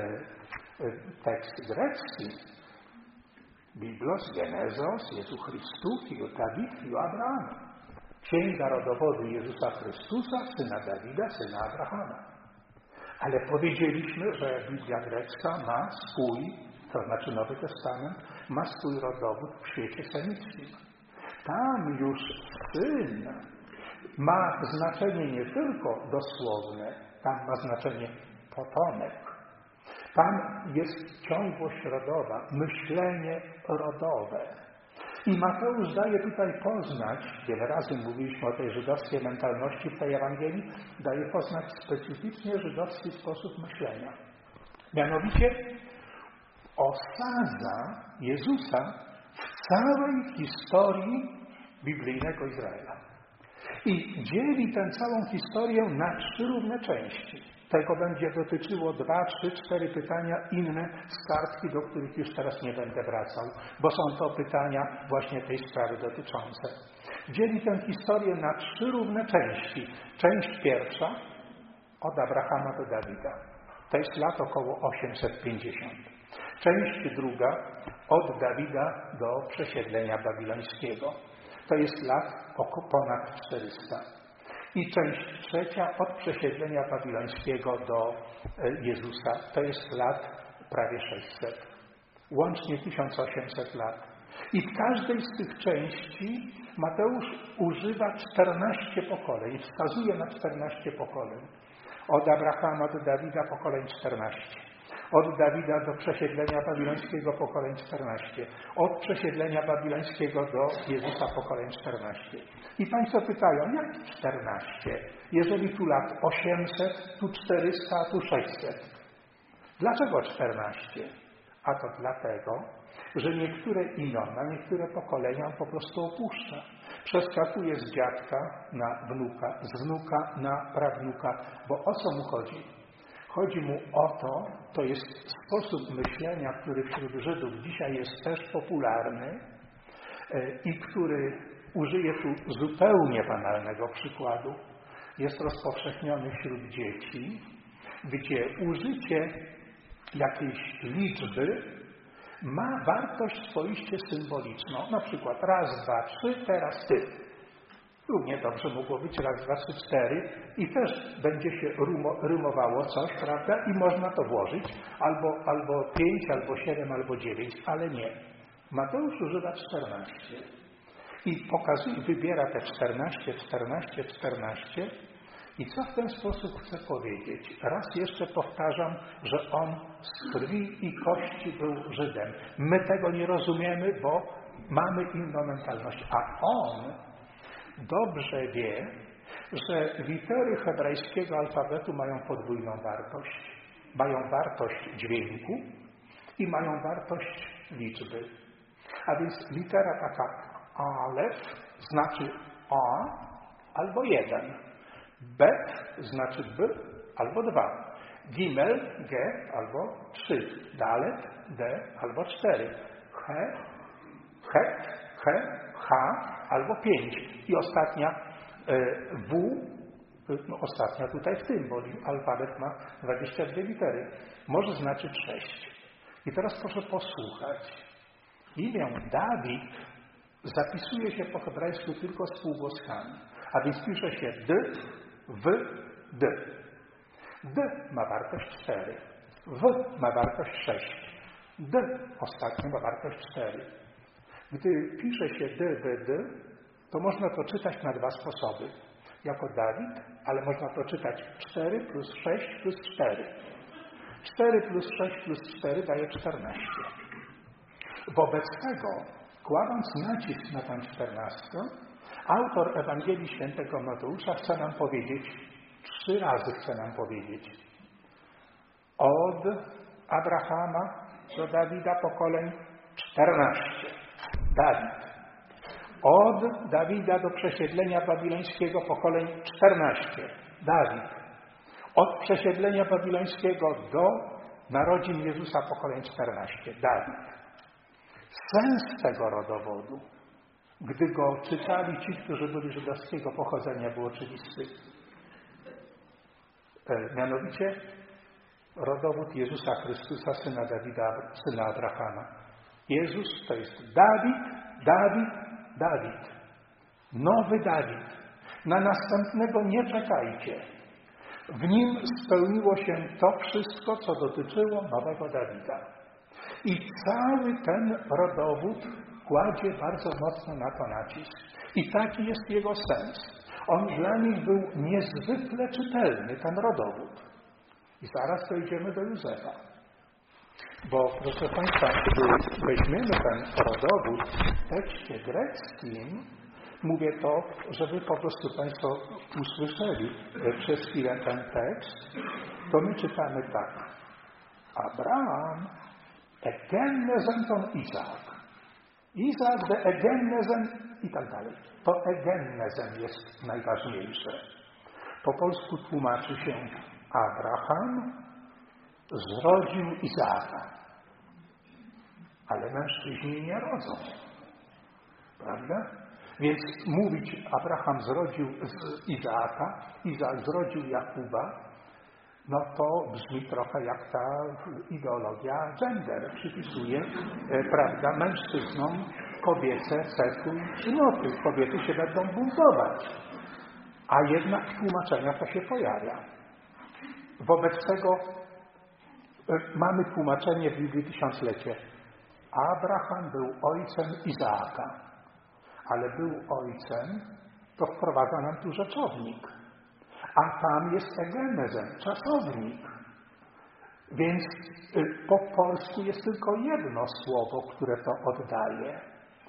tekst grecki, Biblos, Genezos, Jezu Chrystu, Fiu Dawid, Fiu Abraham. Księga rodowodu Jezusa Chrystusa, syna Dawida, syna Abrahama. Ale powiedzieliśmy, że Biblia grecka ma swój, to znaczy Nowy Testament, ma swój rodowód w świecie semickim. Tam już syn ma znaczenie nie tylko dosłowne, tam ma znaczenie potomek. Tam jest ciągłość rodowa, myślenie rodowe. I Mateusz daje tutaj poznać, wiele razy mówiliśmy o tej żydowskiej mentalności w tej Ewangelii, daje poznać specyficznie żydowski sposób myślenia. Mianowicie osadza Jezusa w całej historii biblijnego Izraela. I dzieli tę całą historię na 3 równe części. Tego będzie dotyczyło 2, 3, 4 pytania inne z kartki, do których już teraz nie będę wracał, bo są to pytania właśnie tej sprawy dotyczące. Dzieli tę historię na 3 równe części. Część pierwsza od Abrahama do Dawida. To jest lat około 850. Część druga od Dawida do przesiedlenia babilońskiego. To jest lat ponad 400. I część trzecia od przesiedlenia babilońskiego do Jezusa. To jest lat prawie 600. Łącznie 1800 lat. I w każdej z tych części Mateusz używa 14 pokoleń. Wskazuje na 14 pokoleń. Od Abrahama do Dawida pokoleń 14. Od Dawida do przesiedlenia babilońskiego pokoleń 14. Od przesiedlenia babilońskiego do Jezusa pokoleń 14. I Państwo pytają, jak 14? Jeżeli tu lat 800, tu 400, a tu 600. Dlaczego 14? A to dlatego, że niektóre imiona, niektóre pokolenia on po prostu opuszcza. Przeskakuje z dziadka na wnuka, z wnuka na prawnuka. Bo o co mu chodzi? Chodzi mu o to, to jest sposób myślenia, który wśród Żydów dzisiaj jest też popularny i który użyję tu zupełnie banalnego przykładu. Jest rozpowszechniony wśród dzieci, gdzie użycie jakiejś liczby ma wartość swoiście symboliczną. Na przykład raz, 2, 3, teraz ty. Równie dobrze mogło być raz, 2, 3, 4 i też będzie się rymowało coś, prawda? I można to włożyć albo 5, albo 7, albo 9, ale nie. Mateusz używa 14 i pokazuje, wybiera te 14, 14, 14 i co w ten sposób chce powiedzieć? Raz jeszcze powtarzam, że on z krwi i kości był Żydem. My tego nie rozumiemy, bo mamy inną mentalność, a on dobrze wie, że litery hebrajskiego alfabetu mają podwójną wartość. Mają wartość dźwięku i mają wartość liczby. A więc litera taka alef znaczy a albo 1. Bet znaczy b albo 2. Gimel, g albo 3. Dalet, d albo 4. He, het, he, H albo 5. I ostatnia W, no ostatnia tutaj w tym, bo alfabet ma 22 litery. Może znaczyć 6. I teraz proszę posłuchać. Imię Dawid zapisuje się po hebrajsku tylko spółgłoskami. A więc pisze się D, W, D. D ma wartość 4. W ma wartość 6. D ostatnio ma wartość 4. Gdy pisze się D, W, D, to można to czytać na 2 sposoby. Jako Dawid, ale można to czytać 4 plus 6 plus 4. 4 plus 6 plus 4 daje 14. Wobec tego, kładąc nacisk na tę 14, autor Ewangelii Świętego Mateusza chce nam powiedzieć, 3 razy chce nam powiedzieć, od Abrahama do Dawida pokoleń 14. Dawid. Od Dawida do przesiedlenia babilońskiego pokoleń 14. Dawid. Od przesiedlenia babilońskiego do narodzin Jezusa pokoleń 14. Dawid. Sens tego rodowodu, gdy go czytali ci, którzy byli żydowskiego pochodzenia, był oczywisty. Mianowicie rodowód Jezusa Chrystusa, syna Dawida, syna Abrahama. Jezus to jest Dawid, Dawid, Dawid. Nowy Dawid. Na następnego nie czekajcie. W nim spełniło się to wszystko, co dotyczyło nowego Dawida. I cały ten rodowód kładzie bardzo mocno na to nacisk. I taki jest jego sens. On dla nich był niezwykle czytelny, ten rodowód. I zaraz dojdziemy do Józefa. Bo, proszę Państwa, kiedy weźmiemy ten rodowód w tekście greckim, mówię to, żeby po prostu Państwo usłyszeli przez chwilę ten tekst, to my czytamy tak. Abraham egennezen ton Izaak. Izaak de egennezen i tak dalej. To egennezen jest najważniejsze. Po polsku tłumaczy się Abraham zrodził Izaaka. Ale mężczyźni nie rodzą. Prawda? Więc mówić Abraham zrodził z Izaaka, Izaak zrodził Jakuba, no to brzmi trochę jak ta ideologia gender. Przypisuje, prawda, mężczyznom kobiece cechy i cnoty. Kobiety się będą buntować. A jednak w tłumaczeniach to się pojawia. Wobec tego mamy tłumaczenie w Biblii Tysiąclecie. Abraham był ojcem Izaaka, ale był ojcem, to wprowadza nam tu rzeczownik. A tam jest egenezen, czasownik. Więc po polsku jest tylko jedno słowo, które to oddaje.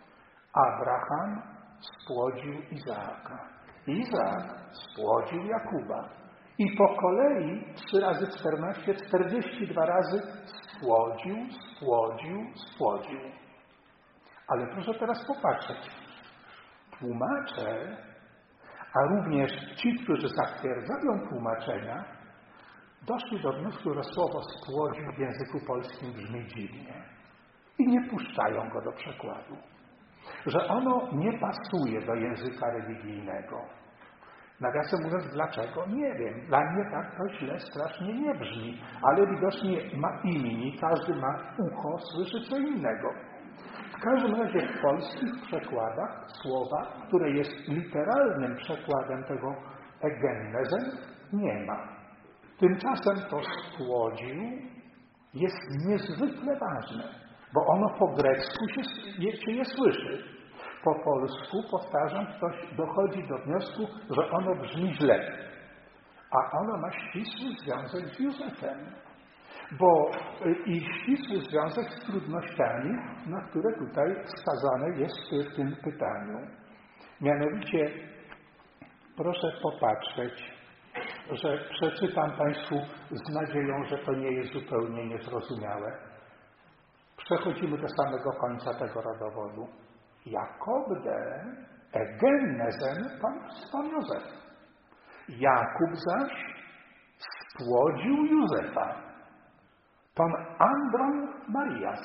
Abraham spłodził Izaaka. Izaak spłodził Jakuba. I po kolei 3 razy 14, 42 razy spłodził, spłodził, spłodził. Ale proszę teraz popatrzeć. Tłumacze, a również ci, którzy zatwierdzają tłumaczenia, doszli do wniosku, że słowo spłodził w języku polskim brzmi dziwnie. I nie puszczają go do przekładu. Że ono nie pasuje do języka religijnego. Nawiasem mówiąc, dlaczego? Nie wiem. Dla mnie tak to źle strasznie nie brzmi. Ale widocznie ma inni. Każdy ma ucho, słyszy co innego. W każdym razie w polskich przekładach słowa, które jest literalnym przekładem tego egennezen, nie ma. Tymczasem to spłodził jest niezwykle ważne, bo ono po grecku się je słyszy. Po polsku, powtarzam, ktoś dochodzi do wniosku, że ono brzmi źle. A ono ma ścisły związek z Józefem. Bo i ścisły związek z trudnościami, na które tutaj wskazane jest w tym pytaniu. Mianowicie, proszę popatrzeć, że przeczytam Państwu z nadzieją, że to nie jest zupełnie niezrozumiałe. Przechodzimy do samego końca tego rodowodu. Jakob de egennezen pan Józef. Jakub zaś spłodził Józefa. Pan Andron Marias,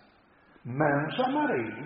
męża Maryi,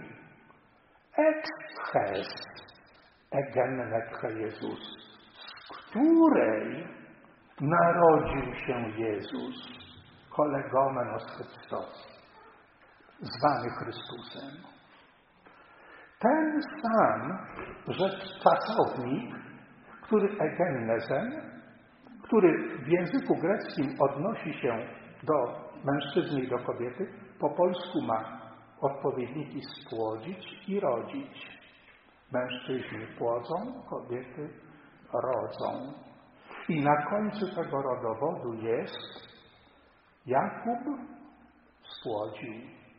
ex egennetche Jezus, z której narodził się Jezus, kolegomenos Chrystos, zwany Chrystusem. Ten sam czasownik, który egennezen, który w języku greckim odnosi się do mężczyzny i do kobiety, po polsku ma odpowiedniki spłodzić i rodzić. Mężczyźni płodzą, kobiety rodzą. I na końcu tego rodowodu jest Jakub spłodził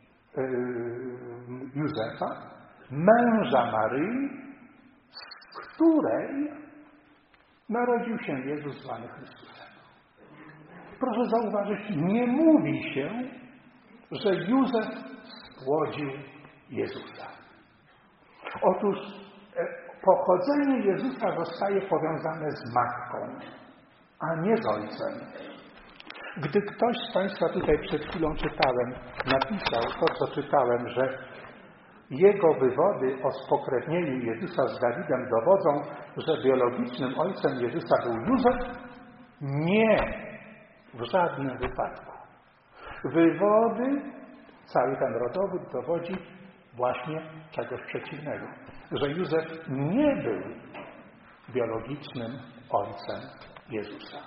Józefa, męża Maryi, z której narodził się Jezus zwany Chrystusem. Proszę zauważyć, nie mówi się, że Józef spłodził Jezusa. Otóż pochodzenie Jezusa zostaje powiązane z matką, a nie z ojcem. Gdy ktoś z Państwa tutaj przed chwilą czytałem, napisał to, co czytałem, że jego wywody o spokrewnieniu Jezusa z Dawidem dowodzą, że biologicznym ojcem Jezusa był Józef, nie. W żadnym wypadku. Wywody, cały ten rodowód dowodzi właśnie czegoś przeciwnego. Że Józef nie był biologicznym ojcem Jezusa.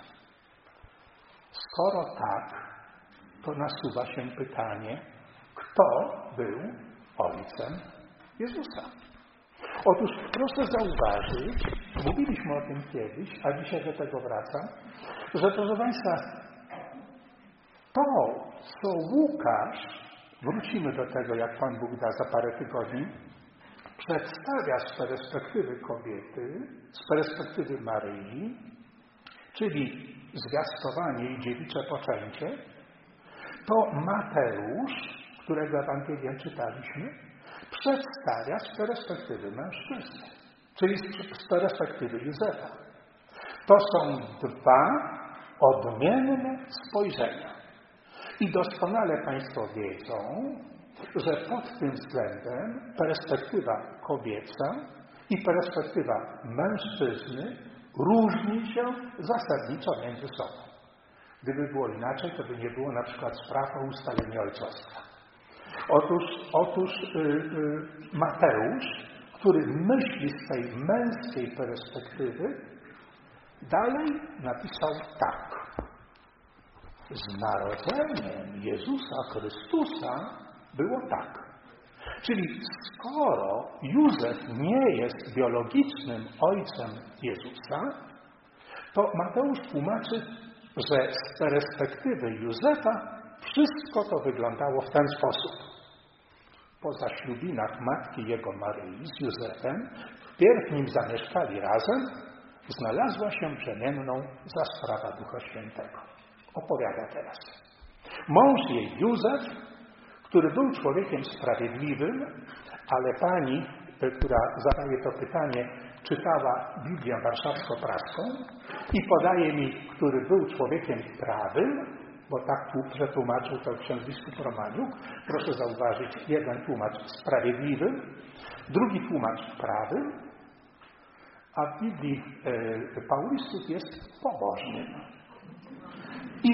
Skoro tak, to nasuwa się pytanie, kto był ojcem Jezusa? Otóż proszę zauważyć, mówiliśmy o tym kiedyś, a dzisiaj do tego wracam, że proszę Państwa, to, co Łukasz, wrócimy do tego, jak Pan Bóg da za parę tygodni, przedstawia z perspektywy kobiety, z perspektywy Maryi, czyli zwiastowanie i dziewicze poczęcie, to Mateusz, którego Ewangelię czytaliśmy, przedstawia z perspektywy mężczyzny, czyli z perspektywy Józefa. To są dwa odmienne spojrzenia. I doskonale Państwo wiedzą, że pod tym względem perspektywa kobieca i perspektywa mężczyzny różni się zasadniczo między sobą. Gdyby było inaczej, to by nie było na przykład spraw o ustalenie ojcostwa. Otóż Mateusz, który myśli z tej męskiej perspektywy, dalej napisał tak. Z narodzeniem Jezusa Chrystusa było tak. Czyli skoro Józef nie jest biologicznym ojcem Jezusa, to Mateusz tłumaczy, że z perspektywy Józefa wszystko to wyglądało w ten sposób. Po zaślubinach matki jego Maryi z Józefem, wpierw nim zamieszkali razem, znalazła się brzemienną za sprawą Ducha Świętego. Opowiada teraz. Mąż jej Józef, który był człowiekiem sprawiedliwym, ale pani, która zadaje to pytanie, czytała Biblię warszawsko-praską i podaje mi, który był człowiekiem prawym, bo tak przetłumaczył to ksiądz biskup Romaniuk. Proszę zauważyć, jeden tłumacz sprawiedliwym, drugi tłumacz prawym, a w Biblii Paulistów jest pobożnym. I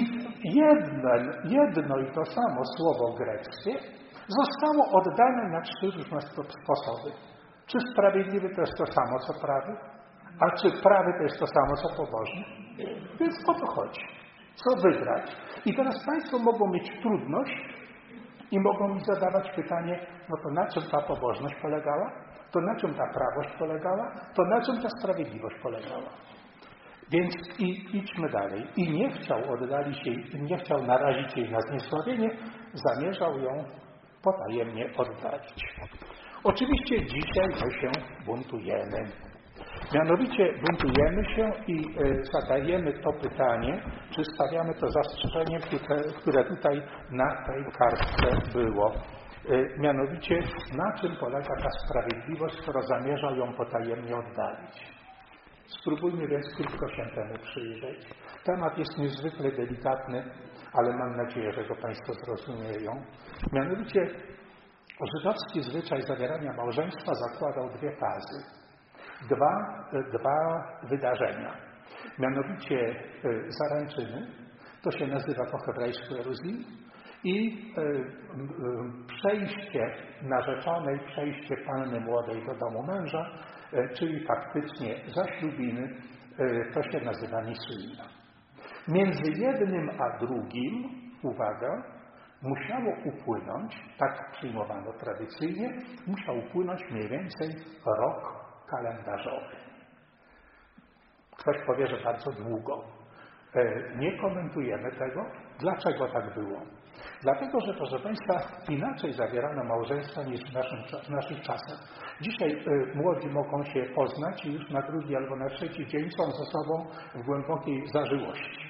jedno i to samo słowo greckie zostało oddane na 3 różne sposoby. Czy sprawiedliwy to jest to samo, co prawy? A czy prawy to jest to samo, co pobożny? Więc o to chodzi. Co wybrać? I teraz Państwo mogą mieć trudność i mogą mi zadawać pytanie, no to na czym ta pobożność polegała? To na czym ta prawość polegała? To na czym ta sprawiedliwość polegała? Więc idźmy dalej. I nie chciał narazić jej na zniesławienie, zamierzał ją potajemnie oddalić. Oczywiście dzisiaj my się buntujemy. Mianowicie buntujemy się i zadajemy to pytanie, czy stawiamy to zastrzeżenie, które tutaj na tej kartce było. Mianowicie, na czym polega ta sprawiedliwość, skoro zamierzał ją potajemnie oddalić. Spróbujmy więc krótko się temu przyjrzeć. Temat jest niezwykle delikatny, ale mam nadzieję, że go Państwo zrozumieją. Mianowicie żydowski zwyczaj zawierania małżeństwa zakładał 2 fazy. Dwa wydarzenia. Mianowicie zaręczyny, to się nazywa po hebrajsku eruzji, i przejście narzeczonej, przejście panny młodej do domu męża, czyli faktycznie zaślubiny, to się nazywa nisuina. Między jednym a drugim, uwaga, musiało upłynąć, tak przyjmowano tradycyjnie, musiał upłynąć mniej więcej rok kalendarzowy. Ktoś powie, że bardzo długo. Nie komentujemy tego. Dlaczego tak było? Dlatego, że proszę Państwa, inaczej zawierano małżeństwa niż w naszych czasach. Dzisiaj młodzi mogą się poznać i już na drugi albo na trzeci dzień są ze sobą w głębokiej zażyłości.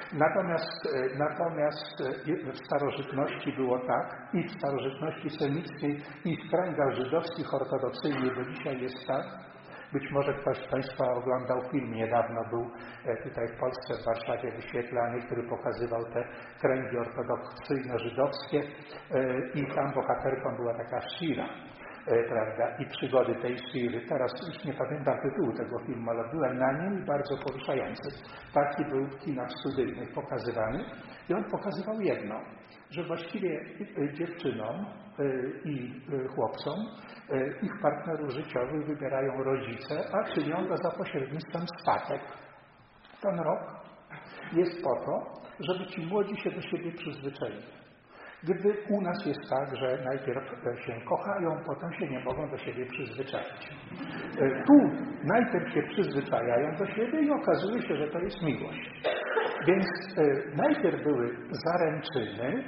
Natomiast w starożytności było tak, i w starożytności semickiej, i w kręgach żydowskich ortodoksyjnych do dzisiaj jest tak. Być może ktoś z Państwa oglądał film, niedawno był tutaj w Polsce, w Warszawie wyświetlany, który pokazywał te kręgi ortodoksyjno-żydowskie i tam bohaterką była taka Shira. prawda, i przygody tej Syry. Teraz już nie pamiętam tytułu tego filmu, ale byłem na nim i bardzo poruszający. Taki był w kinach studyjnych pokazywany i on pokazywał jedno, że właściwie dziewczynom i chłopcom ich partnerów życiowych wybierają rodzice, a czynią to za pośrednictwem statek. Ten rok jest po to, żeby ci młodzi się do siebie przyzwyczaili. Gdy u nas jest tak, że najpierw się kochają, potem się nie mogą do siebie przyzwyczaić. Tu najpierw się przyzwyczajają do siebie i okazuje się, że to jest miłość. Więc najpierw były zaręczyny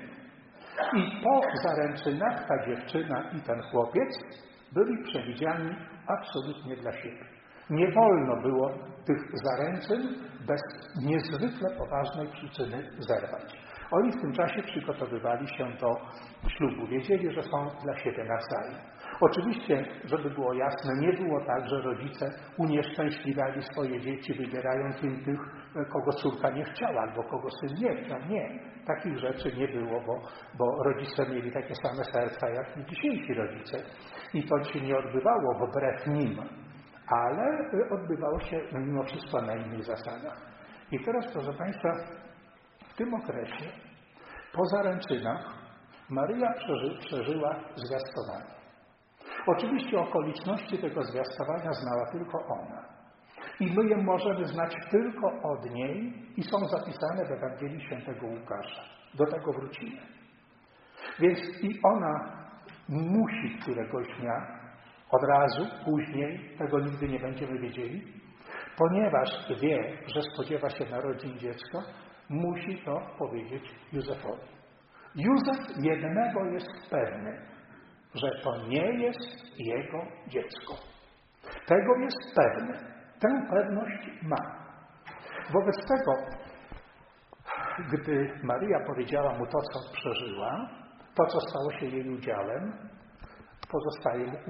i po zaręczynach ta dziewczyna i ten chłopiec byli przewidziani absolutnie dla siebie. Nie wolno było tych zaręczyn bez niezwykle poważnej przyczyny zerwać. Oni w tym czasie przygotowywali się do ślubu. Wiedzieli, że są dla siebie nawzajem. Oczywiście, żeby było jasne, nie było tak, że rodzice unieszczęśliwiali swoje dzieci, wybierając im tych, kogo córka nie chciała, albo kogo syn nie chciał. Nie. Takich rzeczy nie było, bo rodzice mieli takie same serca, jak i dzisiejsi rodzice. I to się nie odbywało wbrew nim, ale odbywało się mimo wszystko na innych zasadach. I teraz, proszę Państwa, w tym okresie, po zaręczynach, Maryja przeżyła zwiastowanie. Oczywiście okoliczności tego zwiastowania znała tylko ona. I my je możemy znać tylko od niej i są zapisane w Ewangelii Świętego Łukasza. Do tego wrócimy. Więc i ona musi któregoś dnia, od razu, później, tego nigdy nie będziemy wiedzieli, ponieważ wie, że spodziewa się narodzin dziecka, musi to powiedzieć Józefowi. Józef jednego jest pewny, że to nie jest jego dziecko. Tego jest pewny. Tę pewność ma. Wobec tego, gdy Maryja powiedziała mu to, co przeżyła, to, co stało się jej udziałem, pozostaje mu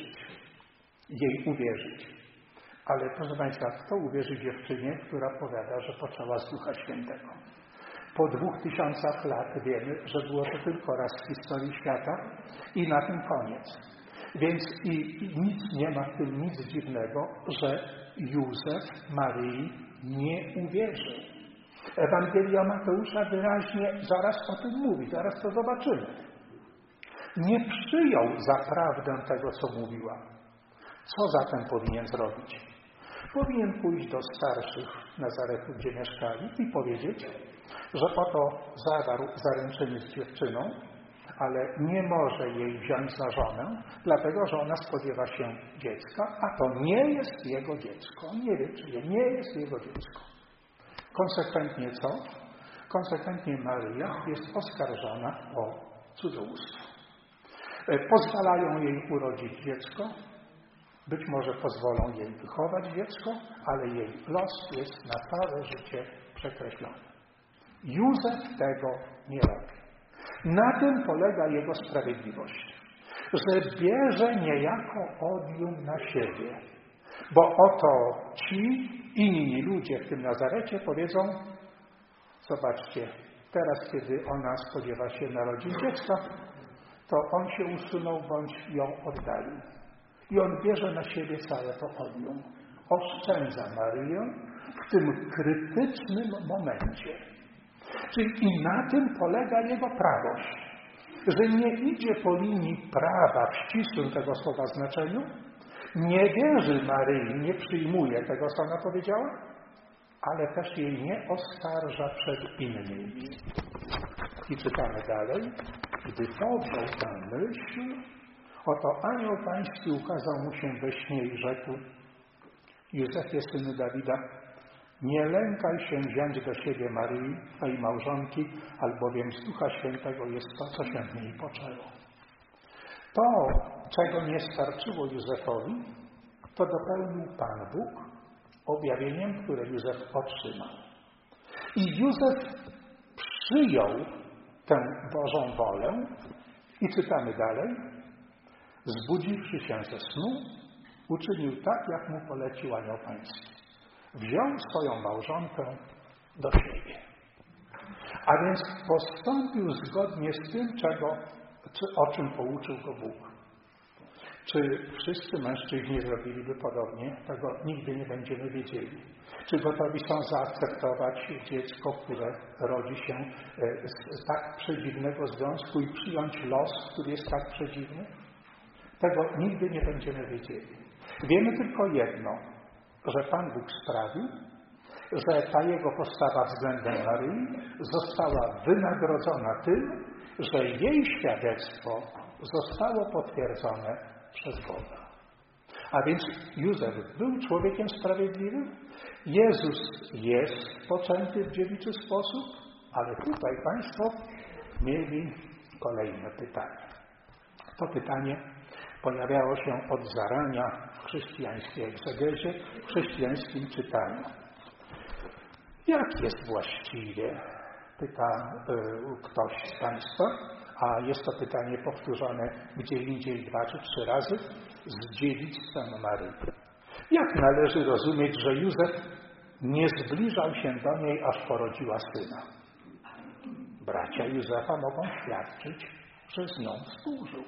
jej uwierzyć. Ale proszę Państwa, kto uwierzy dziewczynie, która powiada, że poczęła z Ducha Świętego? Po 2000 lat wiemy, że było to tylko raz w historii świata i na tym koniec. Więc i nic nie ma w tym nic dziwnego, że Józef Maryi nie uwierzył. Ewangelia Mateusza wyraźnie zaraz o tym mówi, zaraz to zobaczymy. Nie przyjął za prawdę tego, co mówiła. Co zatem powinien zrobić? Powinien pójść do starszych Nazaretu, gdzie mieszkali, i powiedzieć, że oto zawarł zaręczyny z dziewczyną, ale nie może jej wziąć za żonę, dlatego że ona spodziewa się dziecka, a to nie jest jego dziecko. Nie wie, czyje, nie jest jego dziecko. Konsekwentnie co? Konsekwentnie Maryja jest oskarżona o cudzołóstwo. Pozwalają jej urodzić dziecko, być może pozwolą jej wychować dziecko, ale jej los jest na całe życie przekreślony. Józef tego nie robi. Na tym polega jego sprawiedliwość, że bierze niejako odium na siebie, bo oto ci inni ludzie w tym Nazarecie powiedzą: zobaczcie, teraz kiedy ona spodziewa się narodzin dziecka, to on się usunął bądź ją oddalił. I on bierze na siebie całe to odium. Oszczędza Maryję w tym krytycznym momencie. Czyli i na tym polega jego prawość, że nie idzie po linii prawa w ścisłym tego słowa znaczeniu, nie wierzy Maryi, nie przyjmuje tego, co ona powiedziała, ale też jej nie oskarża przed innymi. I czytamy dalej. Gdy podjął tę myśl, oto anioł pański ukazał mu się we śnie i rzekł: Józefie, synu Dawida, nie lękaj się wziąć do siebie Maryi, twojej małżonki, albowiem z Ducha Świętego jest to, co się w niej poczęło. To, czego nie starczyło Józefowi, to dopełnił Pan Bóg objawieniem, które Józef otrzymał. I Józef przyjął tę Bożą wolę i czytamy dalej. Zbudziwszy się ze snu, uczynił tak, jak mu polecił anioł pański. Wziął swoją małżonkę do siebie. A więc postąpił zgodnie z tym, o czym pouczył go Bóg. Czy wszyscy mężczyźni zrobiliby podobnie? Tego nigdy nie będziemy wiedzieli. Czy gotowi są zaakceptować dziecko, które rodzi się z tak przedziwnego związku i przyjąć los, który jest tak przedziwny? Tego nigdy nie będziemy wiedzieli. Wiemy tylko jedno, że Pan Bóg sprawił, że ta jego postawa względem Maryi została wynagrodzona tym, że jej świadectwo zostało potwierdzone przez Boga. A więc Józef był człowiekiem sprawiedliwym, Jezus jest poczęty w dziewiczy sposób, ale tutaj Państwo mieli kolejne pytanie. To pytanie pojawiało się od zarania w chrześcijańskiej egzegezie, w chrześcijańskim czytaniu. Jak jest właściwie? Pyta ktoś z Państwa, a jest to pytanie powtórzone gdzie indziej 2 czy 3 razy z dziewictwem Maryi. Jak należy rozumieć, że Józef nie zbliżał się do niej, aż porodziła syna? Bracia Józefa mogą świadczyć, że z nią współżył.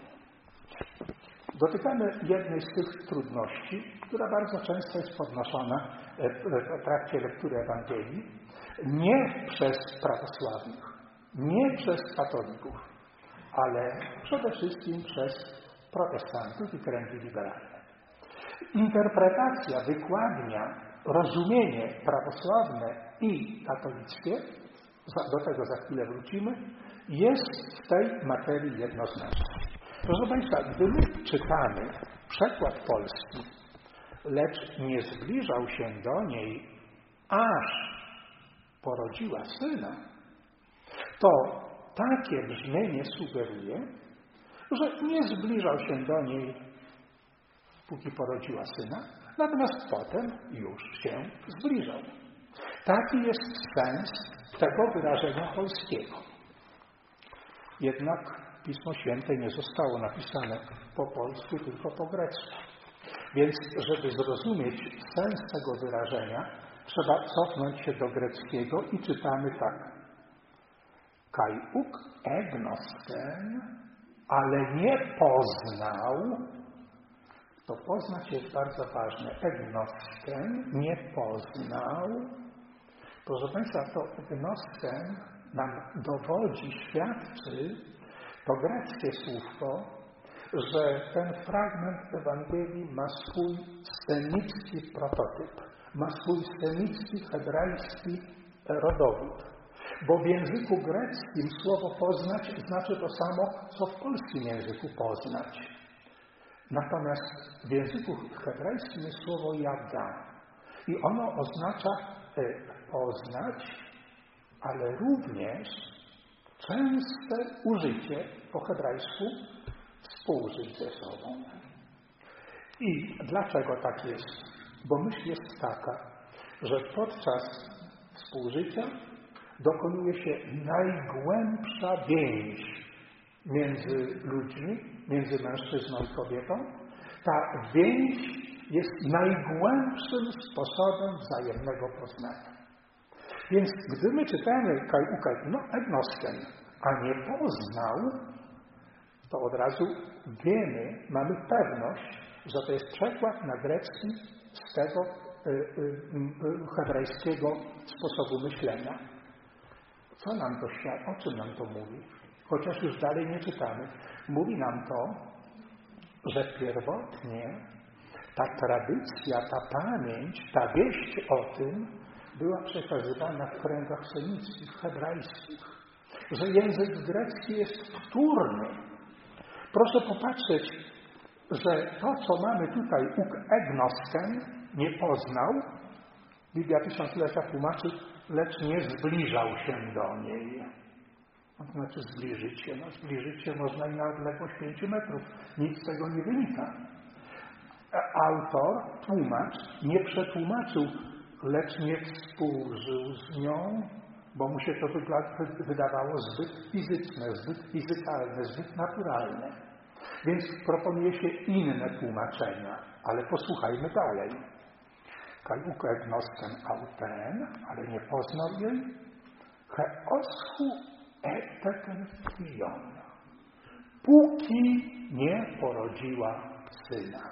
Dotykamy jednej z tych trudności, która bardzo często jest podnoszona w trakcie lektury Ewangelii, nie przez prawosławnych, nie przez katolików, ale przede wszystkim przez protestantów i kręgi liberalne. Interpretacja, wykładnia, rozumienie prawosławne i katolickie, do tego za chwilę wrócimy, jest w tej materii jednoznaczna. Proszę Państwa, gdy my czytamy przekład polski, lecz nie zbliżał się do niej, aż porodziła syna, to takie brzmienie sugeruje, że nie zbliżał się do niej, póki porodziła syna, natomiast potem już się zbliżał. Taki jest sens tego wyrażenia polskiego. Jednak Pismo Święte nie zostało napisane po polsku, tylko po grecku. Więc, żeby zrozumieć sens tego wyrażenia, trzeba cofnąć się do greckiego i czytamy tak. Kai uk egnosken, ale nie poznał. To poznać jest bardzo ważne. Egnosken, nie poznał. Proszę Państwa, to egnosken nam dowodzi, świadczy, to greckie słówko, że ten fragment Ewangelii ma swój semicki prototyp, ma swój semicki hebrajski rodowód. Bo w języku greckim słowo poznać znaczy to samo, co w polskim języku poznać. Natomiast w języku hebrajskim jest słowo yada i ono oznacza poznać, ale również częste użycie po hebrajsku współżyć ze sobą. I dlaczego tak jest? Bo myśl jest taka, że podczas współżycia dokonuje się najgłębsza więź między ludźmi, między mężczyzną i kobietą. Ta więź jest najgłębszym sposobem wzajemnego poznania. Więc gdy my czytamy kai ukaj egnosken, a nie poznał, to od razu wiemy, mamy pewność, że to jest przekład na grecki z tego hebrajskiego sposobu myślenia. Co nam to świadczy? O czym nam to mówi? Chociaż już dalej nie czytamy. Mówi nam to, że pierwotnie ta tradycja, ta pamięć, ta wieść o tym była przekazywana w kręgach semickich, hebrajskich. Że język grecki jest wtórny. Proszę popatrzeć, że to, co mamy tutaj uk egnosken, nie poznał, Biblia Tysiąclecia tłumaczy, lecz nie zbliżał się do niej. To znaczy zbliżyć się. No, zbliżyć się można i na odległość 5 metrów. Nic z tego nie wynika. Autor, tłumacz, nie przetłumaczył, lecz nie współżył z nią, bo mu się to wydawało zbyt fizyczne, zbyt fizykalne, zbyt naturalne. Więc proponuje się inne tłumaczenia, ale posłuchajmy dalej. Kai uk egnosken auten, ale nie poznał jej, he oschu eteken fion, póki nie porodziła Syna.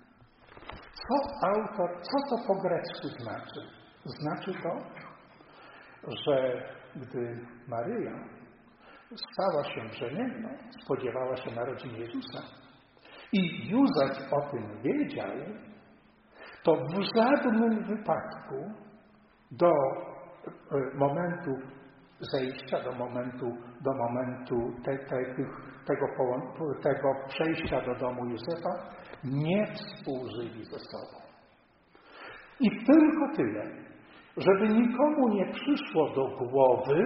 Co to po grecku znaczy? Znaczy to, że gdy Maryja stała się brzemienną, spodziewała się narodzin Jezusa i Józef o tym wiedział, to w żadnym wypadku do momentu zejścia, do momentu tego przejścia do domu Józefa nie współżyli ze sobą. I tylko tyle, żeby nikomu nie przyszło do głowy,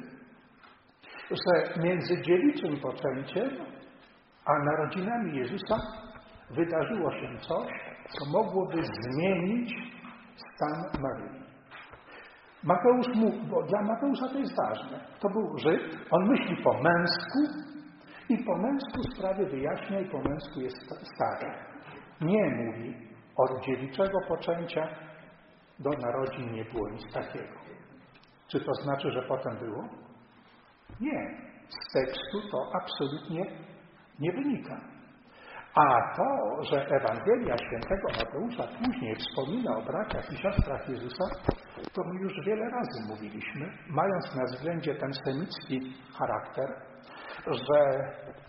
że między dziewiczym poczęciem a narodzinami Jezusa wydarzyło się coś, co mogłoby zmienić stan Maryi. Bo dla Mateusza to jest ważne. To był Żyd, on myśli po męsku i po męsku sprawy wyjaśnia i po męsku jest stary. Nie mówi od dziewiczego poczęcia do narodzin nie było nic takiego. Czy to znaczy, że potem było? Nie. Z tekstu to absolutnie nie wynika. A to, że Ewangelia Świętego Mateusza później wspomina o braciach i siostrach Jezusa, to my już wiele razy mówiliśmy, mając na względzie ten semicki charakter, że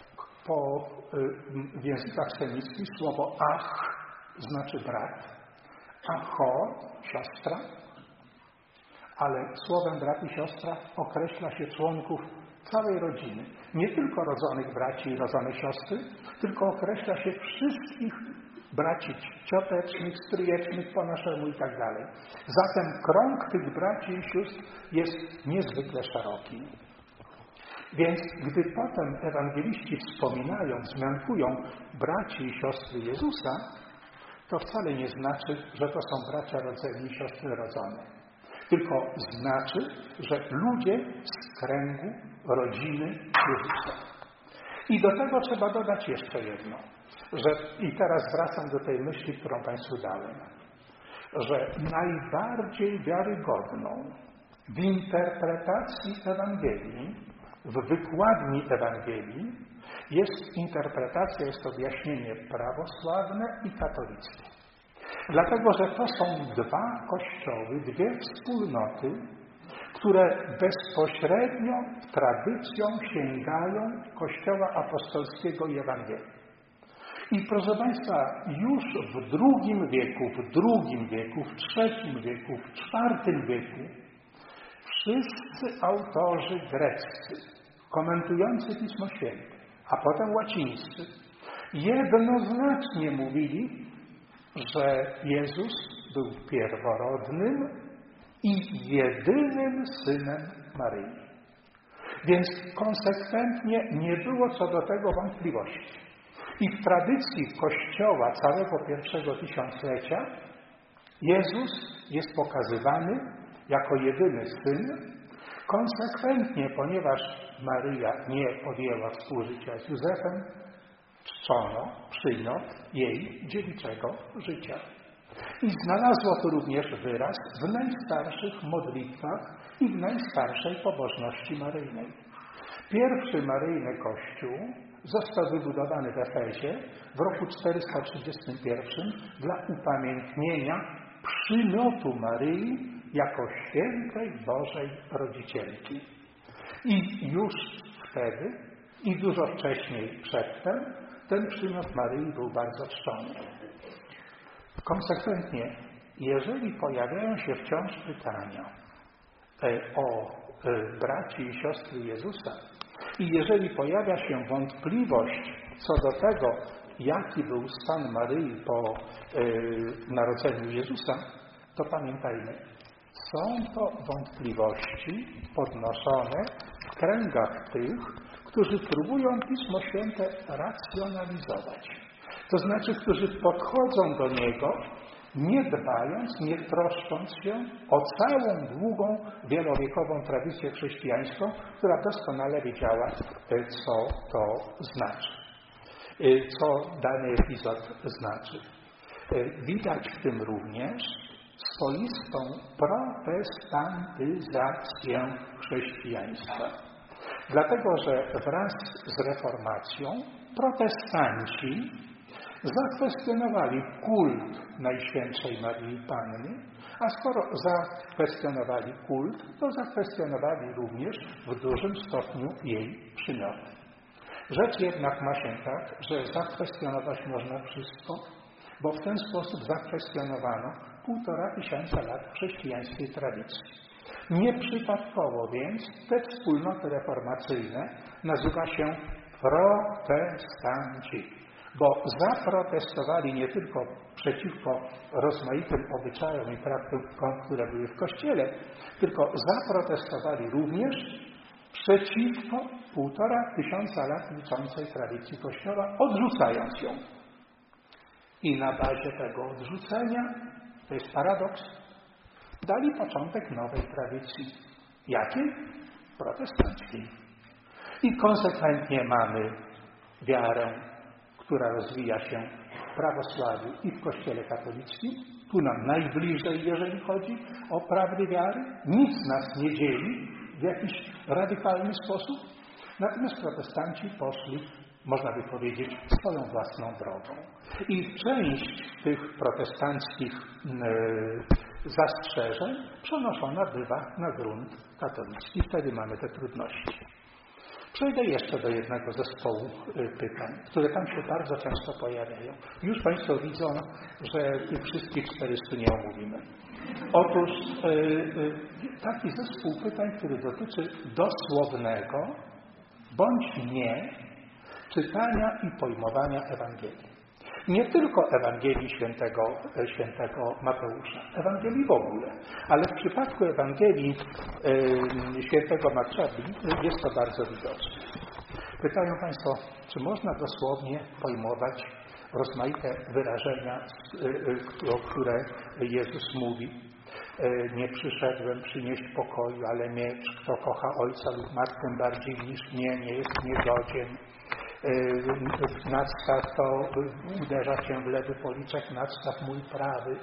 w językach semickich słowo ach znaczy brat, a cho siostra, ale słowem brat i siostra określa się członków całej rodziny. Nie tylko rodzonych braci i rodzone siostry, tylko określa się wszystkich braci ciotecznych, stryjecznych po naszemu i tak dalej. Zatem krąg tych braci i sióstr jest niezwykle szeroki. Więc gdy potem ewangeliści wspominają, wzmiankują braci i siostry Jezusa, to wcale nie znaczy, że to są bracia rodzeni i siostry rodzone. Tylko znaczy, że ludzie z kręgu rodziny Jezusa. I do tego trzeba dodać jeszcze jedno, i teraz wracam do tej myśli, którą Państwu dałem, że najbardziej wiarygodną w interpretacji Ewangelii, w wykładni Ewangelii jest interpretacja, jest objaśnienie prawosławne i katolickie. Dlatego, że to są dwa kościoły, dwie wspólnoty, które bezpośrednio tradycją sięgają Kościoła apostolskiego i Ewangelii. I proszę Państwa, już w II wieku, w III wieku, w IV wieku wszyscy autorzy greccy, komentujący Pismo Święte, a potem łacińscy, jednoznacznie mówili, że Jezus był pierworodnym i jedynym synem Maryi. Więc konsekwentnie nie było co do tego wątpliwości. I w tradycji Kościoła całego pierwszego tysiąclecia Jezus jest pokazywany jako jedyny syn. Konsekwentnie, ponieważ Maryja nie podjęła współżycia z Józefem, czczono przynot jej dziewiczego życia. I znalazło to również wyraz w najstarszych modlitwach i w najstarszej pobożności maryjnej. Pierwszy maryjny kościół został wybudowany w Efezie w roku 431 dla upamiętnienia przymiotu Maryi jako świętej Bożej Rodzicielki. I już wtedy, i dużo wcześniej przedtem, ten przymiot Maryi był bardzo czczony. Konsekwentnie, jeżeli pojawiają się wciąż pytania o braci i siostry Jezusa i jeżeli pojawia się wątpliwość co do tego, jaki był stan Maryi po narodzeniu Jezusa, to pamiętajmy, są to wątpliwości podnoszone w kręgach tych, którzy próbują Pismo Święte racjonalizować. To znaczy, którzy podchodzą do niego, nie dbając, nie troszcząc się o całą długą, wielowiekową tradycję chrześcijańską, która doskonale wiedziała, co to znaczy, co dany epizod znaczy. Widać w tym również swoistą protestantyzację chrześcijaństwa. Dlatego, że wraz z reformacją protestanci zakwestionowali kult Najświętszej Maryi Panny, a skoro zakwestionowali kult, to zakwestionowali również w dużym stopniu jej przymioty. Rzecz jednak ma się tak, że zakwestionować można wszystko, bo w ten sposób zakwestionowano 1500 lat chrześcijańskiej tradycji. Nieprzypadkowo więc te wspólnoty reformacyjne nazywa się protestanci, bo zaprotestowali nie tylko przeciwko rozmaitym obyczajom i praktykom, które były w Kościele, tylko zaprotestowali również przeciwko 1500 lat liczącej tradycji Kościoła, odrzucając ją. I na bazie tego odrzucenia, to jest paradoks, dali początek nowej tradycji. Jakiej? Protestanckiej. I konsekwentnie mamy wiarę, która rozwija się w prawosławiu i w Kościele katolickim. Tu nam najbliżej, jeżeli chodzi o prawdy wiary. Nic nas nie dzieli w jakiś radykalny sposób. Natomiast protestanci poszli, można by powiedzieć, swoją własną drogą. I część tych protestanckich zastrzeżeń przenoszona bywa na grunt katolicki. Wtedy mamy te trudności. Przejdę jeszcze do jednego zespołu pytań, które tam się bardzo często pojawiają. Już Państwo widzą, że tych wszystkich 400 nie omówimy. Otóż taki zespół pytań, który dotyczy dosłownego bądź nie czytania i pojmowania Ewangelii. Nie tylko Ewangelii świętego Mateusza, Ewangelii w ogóle, ale w przypadku Ewangelii świętego Marka jest to bardzo widoczne. Pytają Państwo, czy można dosłownie pojmować rozmaite wyrażenia, o które Jezus mówi. Nie przyszedłem przynieść pokoju, ale miecz. Kto kocha ojca lub matkę bardziej niż mnie, nie jest niegodzien. Nadstaw to uderza cię w lewy policzek, nadstaw mój prawy.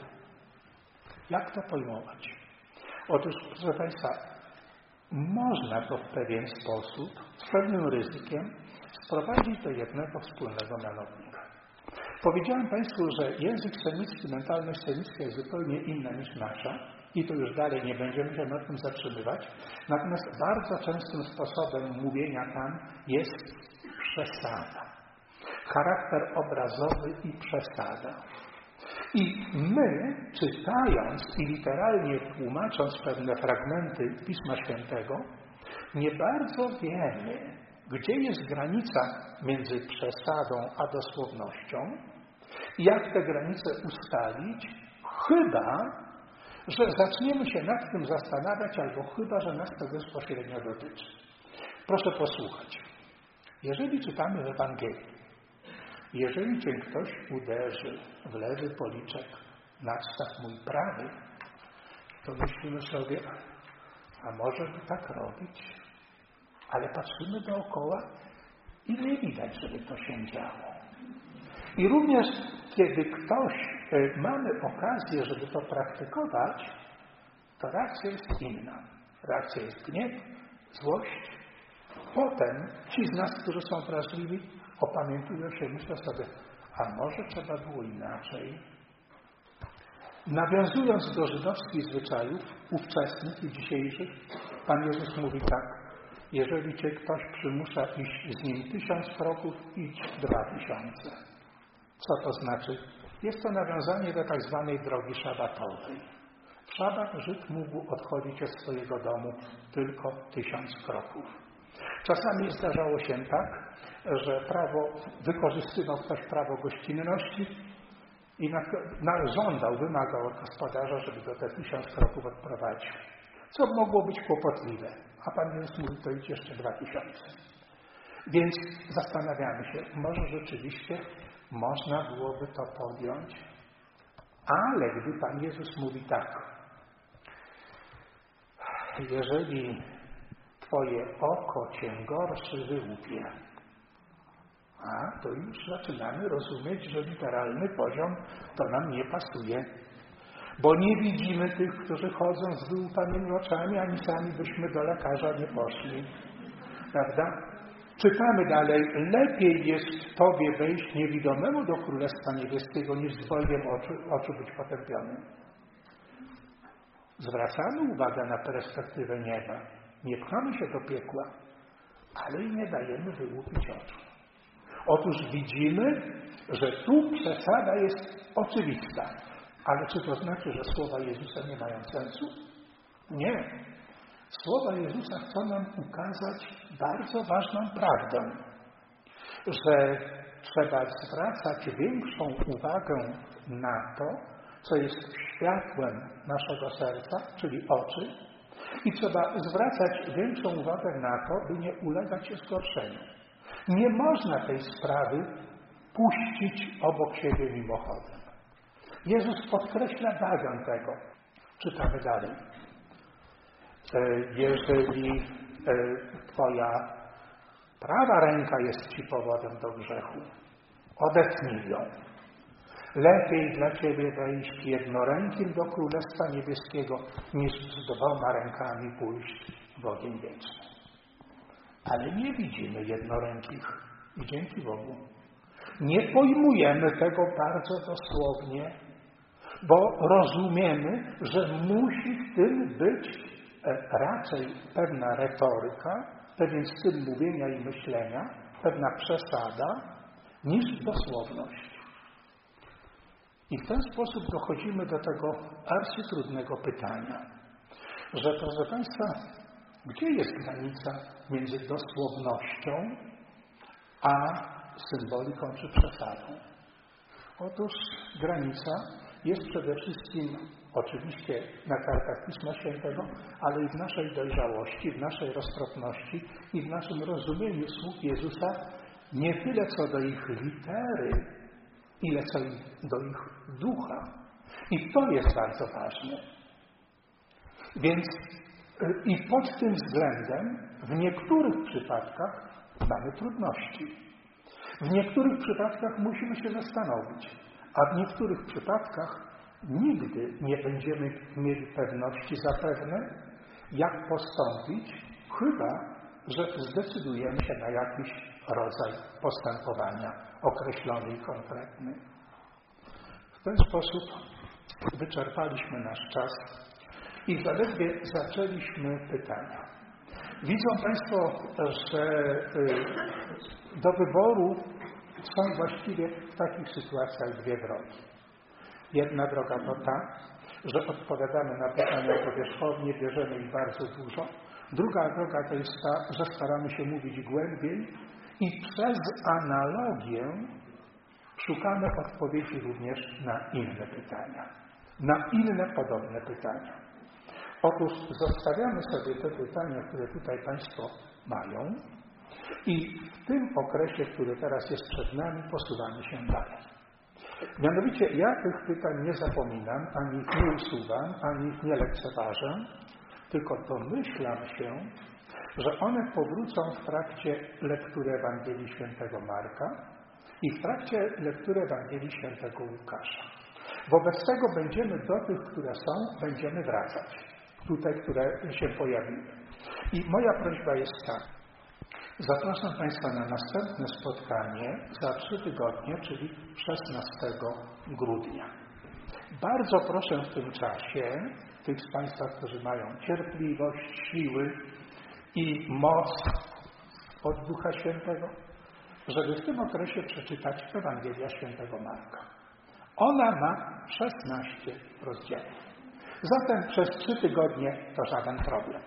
Jak to pojmować? Otóż, proszę Państwa, można to w pewien sposób, z pewnym ryzykiem, sprowadzić do jednego wspólnego mianownika. Powiedziałem Państwu, że język scenicki, mentalność scenicka jest zupełnie inna niż nasza i to już dalej nie będziemy się nad tym zatrzymywać. Natomiast bardzo częstym sposobem mówienia tam jest przesada. Charakter obrazowy i przesada. I my, czytając i literalnie tłumacząc pewne fragmenty Pisma Świętego, nie bardzo wiemy, gdzie jest granica między przesadą a dosłownością, jak tę granicę ustalić, chyba że zaczniemy się nad tym zastanawiać, albo chyba że nas to bezpośrednio dotyczy. Proszę posłuchać. Jeżeli czytamy w Ewangelii, jeżeli cię ktoś uderzy w lewy policzek, nadstaw mój prawy, to myślimy sobie, a może by tak robić? Ale patrzymy dookoła i nie widać, żeby to się działo. I również kiedy mamy okazję, żeby to praktykować, to reakcja jest inna. Reakcja jest gniew, złość. Potem ci z nas, którzy są wrażliwi, opamiętują się, myślą sobie, a może trzeba było inaczej. Nawiązując do żydowskich zwyczajów, ówczesnych i dzisiejszych, Pan Jezus mówi tak, jeżeli cię ktoś przymusza iść z nim 1000 kroków, idź 2000. Co to znaczy? Jest to nawiązanie do tak zwanej drogi szabatowej. W szabat Żyd mógł odchodzić od swojego domu tylko 1000 kroków. Czasami zdarzało się tak, że wykorzystywał ktoś prawo gościnności i żądał, wymagał od gospodarza, żeby go te 1000 kroków odprowadził. Co mogło być kłopotliwe. A Pan Jezus mówi, to idź jeszcze 2000. Więc zastanawiamy się, może rzeczywiście można byłoby to podjąć, ale gdy Pan Jezus mówi tak, jeżeli twoje oko cię gorszy wyłupie, to już zaczynamy rozumieć, że literalny poziom to nam nie pasuje. Bo nie widzimy tych, którzy chodzą z wyłupanymi oczami, ani sami byśmy do lekarza nie poszli. Prawda? Czytamy dalej, lepiej jest Tobie wejść niewidomemu do Królestwa Niebieskiego, niż z bólem oczu być potępionym. Zwracamy uwagę na perspektywę nieba. Nie pchamy się do piekła, ale i nie dajemy wyłupić oczu. Otóż widzimy, że tu przesada jest oczywista. Ale czy to znaczy, że słowa Jezusa nie mają sensu? Nie. Słowa Jezusa chcą nam ukazać bardzo ważną prawdę, że trzeba zwracać większą uwagę na to, co jest światłem naszego serca, czyli oczy, i trzeba zwracać większą uwagę na to, by nie ulegać zgorszeniu. Nie można tej sprawy puścić obok siebie mimochodem. Jezus podkreśla wagę tego. Czytamy dalej. Jeżeli Twoja prawa ręka jest Ci powodem do grzechu, odetnij ją. Lepiej dla Ciebie wejść jednorękim do Królestwa Niebieskiego, niż z 2 rękami pójść w ogień wieczny. Ale nie widzimy jednorękich i dzięki Bogu. Nie pojmujemy tego bardzo dosłownie, bo rozumiemy, że musi w tym być raczej pewna retoryka, pewien styl mówienia i myślenia, pewna przesada, niż dosłowność. I w ten sposób dochodzimy do tego arcytrudnego pytania, że proszę Państwa, gdzie jest granica między dosłownością a symboliką czy przesadą? Otóż granica jest przede wszystkim oczywiście na kartach Pisma Świętego, ale i w naszej dojrzałości, w naszej roztropności i w naszym rozumieniu słów Jezusa nie tyle co do ich litery, ile co do ich ducha. I to jest bardzo ważne. Więc i pod tym względem w niektórych przypadkach mamy trudności. W niektórych przypadkach musimy się zastanowić, a w niektórych przypadkach nigdy nie będziemy mieli pewności zapewne, jak postąpić, chyba że zdecydujemy się na jakiś rodzaj postępowania określony i konkretny. W ten sposób wyczerpaliśmy nasz czas i zaledwie zaczęliśmy pytania. Widzą Państwo, że do wyboru są właściwie w takich sytuacjach 2 drogi. Jedna droga to ta, że odpowiadamy na pytania powierzchownie, bierzemy ich bardzo dużo. Druga droga to jest ta, że staramy się mówić głębiej i przez analogię szukamy odpowiedzi również na inne pytania, na inne podobne pytania. Otóż zostawiamy sobie te pytania, które tutaj Państwo mają i w tym okresie, który teraz jest przed nami, posuwamy się dalej. Mianowicie ja tych pytań nie zapominam, ani ich nie usuwam, ani ich nie lekceważę, tylko domyślam się, że one powrócą w trakcie lektury Ewangelii Świętego Marka i w trakcie lektury Ewangelii Świętego Łukasza. Wobec tego będziemy do tych, które są, będziemy wracać. Tutaj, które się pojawiły. I moja prośba jest taka. Zapraszam Państwa na następne spotkanie za 3 tygodnie, czyli 16 grudnia. Bardzo proszę w tym czasie tych z Państwa, którzy mają cierpliwość, siły i moc od Ducha Świętego, żeby w tym okresie przeczytać Ewangelię Świętego Marka. Ona ma 16 rozdziałów. Zatem przez 3 tygodnie to żaden problem.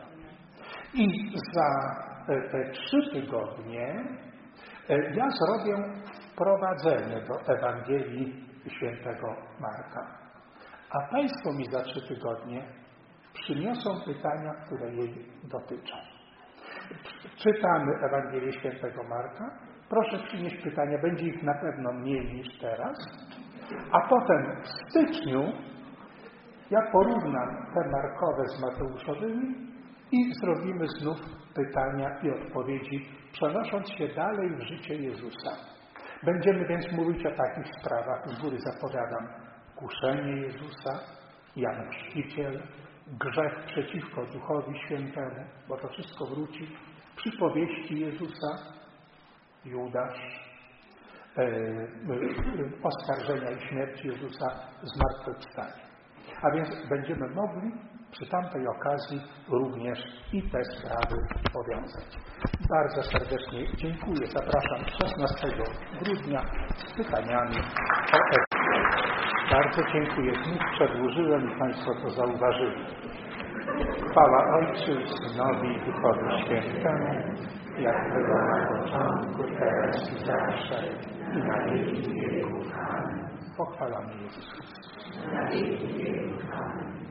I za te 3 tygodnie ja zrobię wprowadzenie do Ewangelii Świętego Marka. A Państwo mi za 3 tygodnie przyniosą pytania, które jej dotyczą. Czytamy Ewangelię Świętego Marka. Proszę przynieść pytania, będzie ich na pewno mniej niż teraz. A potem w styczniu ja porównam te markowe z mateuszowymi i zrobimy znów pytania i odpowiedzi, przenosząc się dalej w życie Jezusa. Będziemy więc mówić o takich sprawach, z góry zapowiadam, kuszenie Jezusa, Jan Chrzciciel, grzech przeciwko Duchowi Świętemu, bo to wszystko wróci, przypowieści Jezusa, Judasz, oskarżenia i śmierci Jezusa, zmartwychwstania. A więc będziemy mogli przy tamtej okazji również i te sprawy powiązać. Bardzo serdecznie dziękuję. Zapraszam 16 grudnia z pytaniami o etykę. Bardzo dziękuję. Znów przedłużyłem i Państwo to zauważyli. Chwała Ojcu i Synowi i Duchowi Świętemu, jak było na początku, teraz i zawsze, i na wieki wieków. Amen. Pochwalamy Jezus Chrystus. Na wieki wieków. Amen.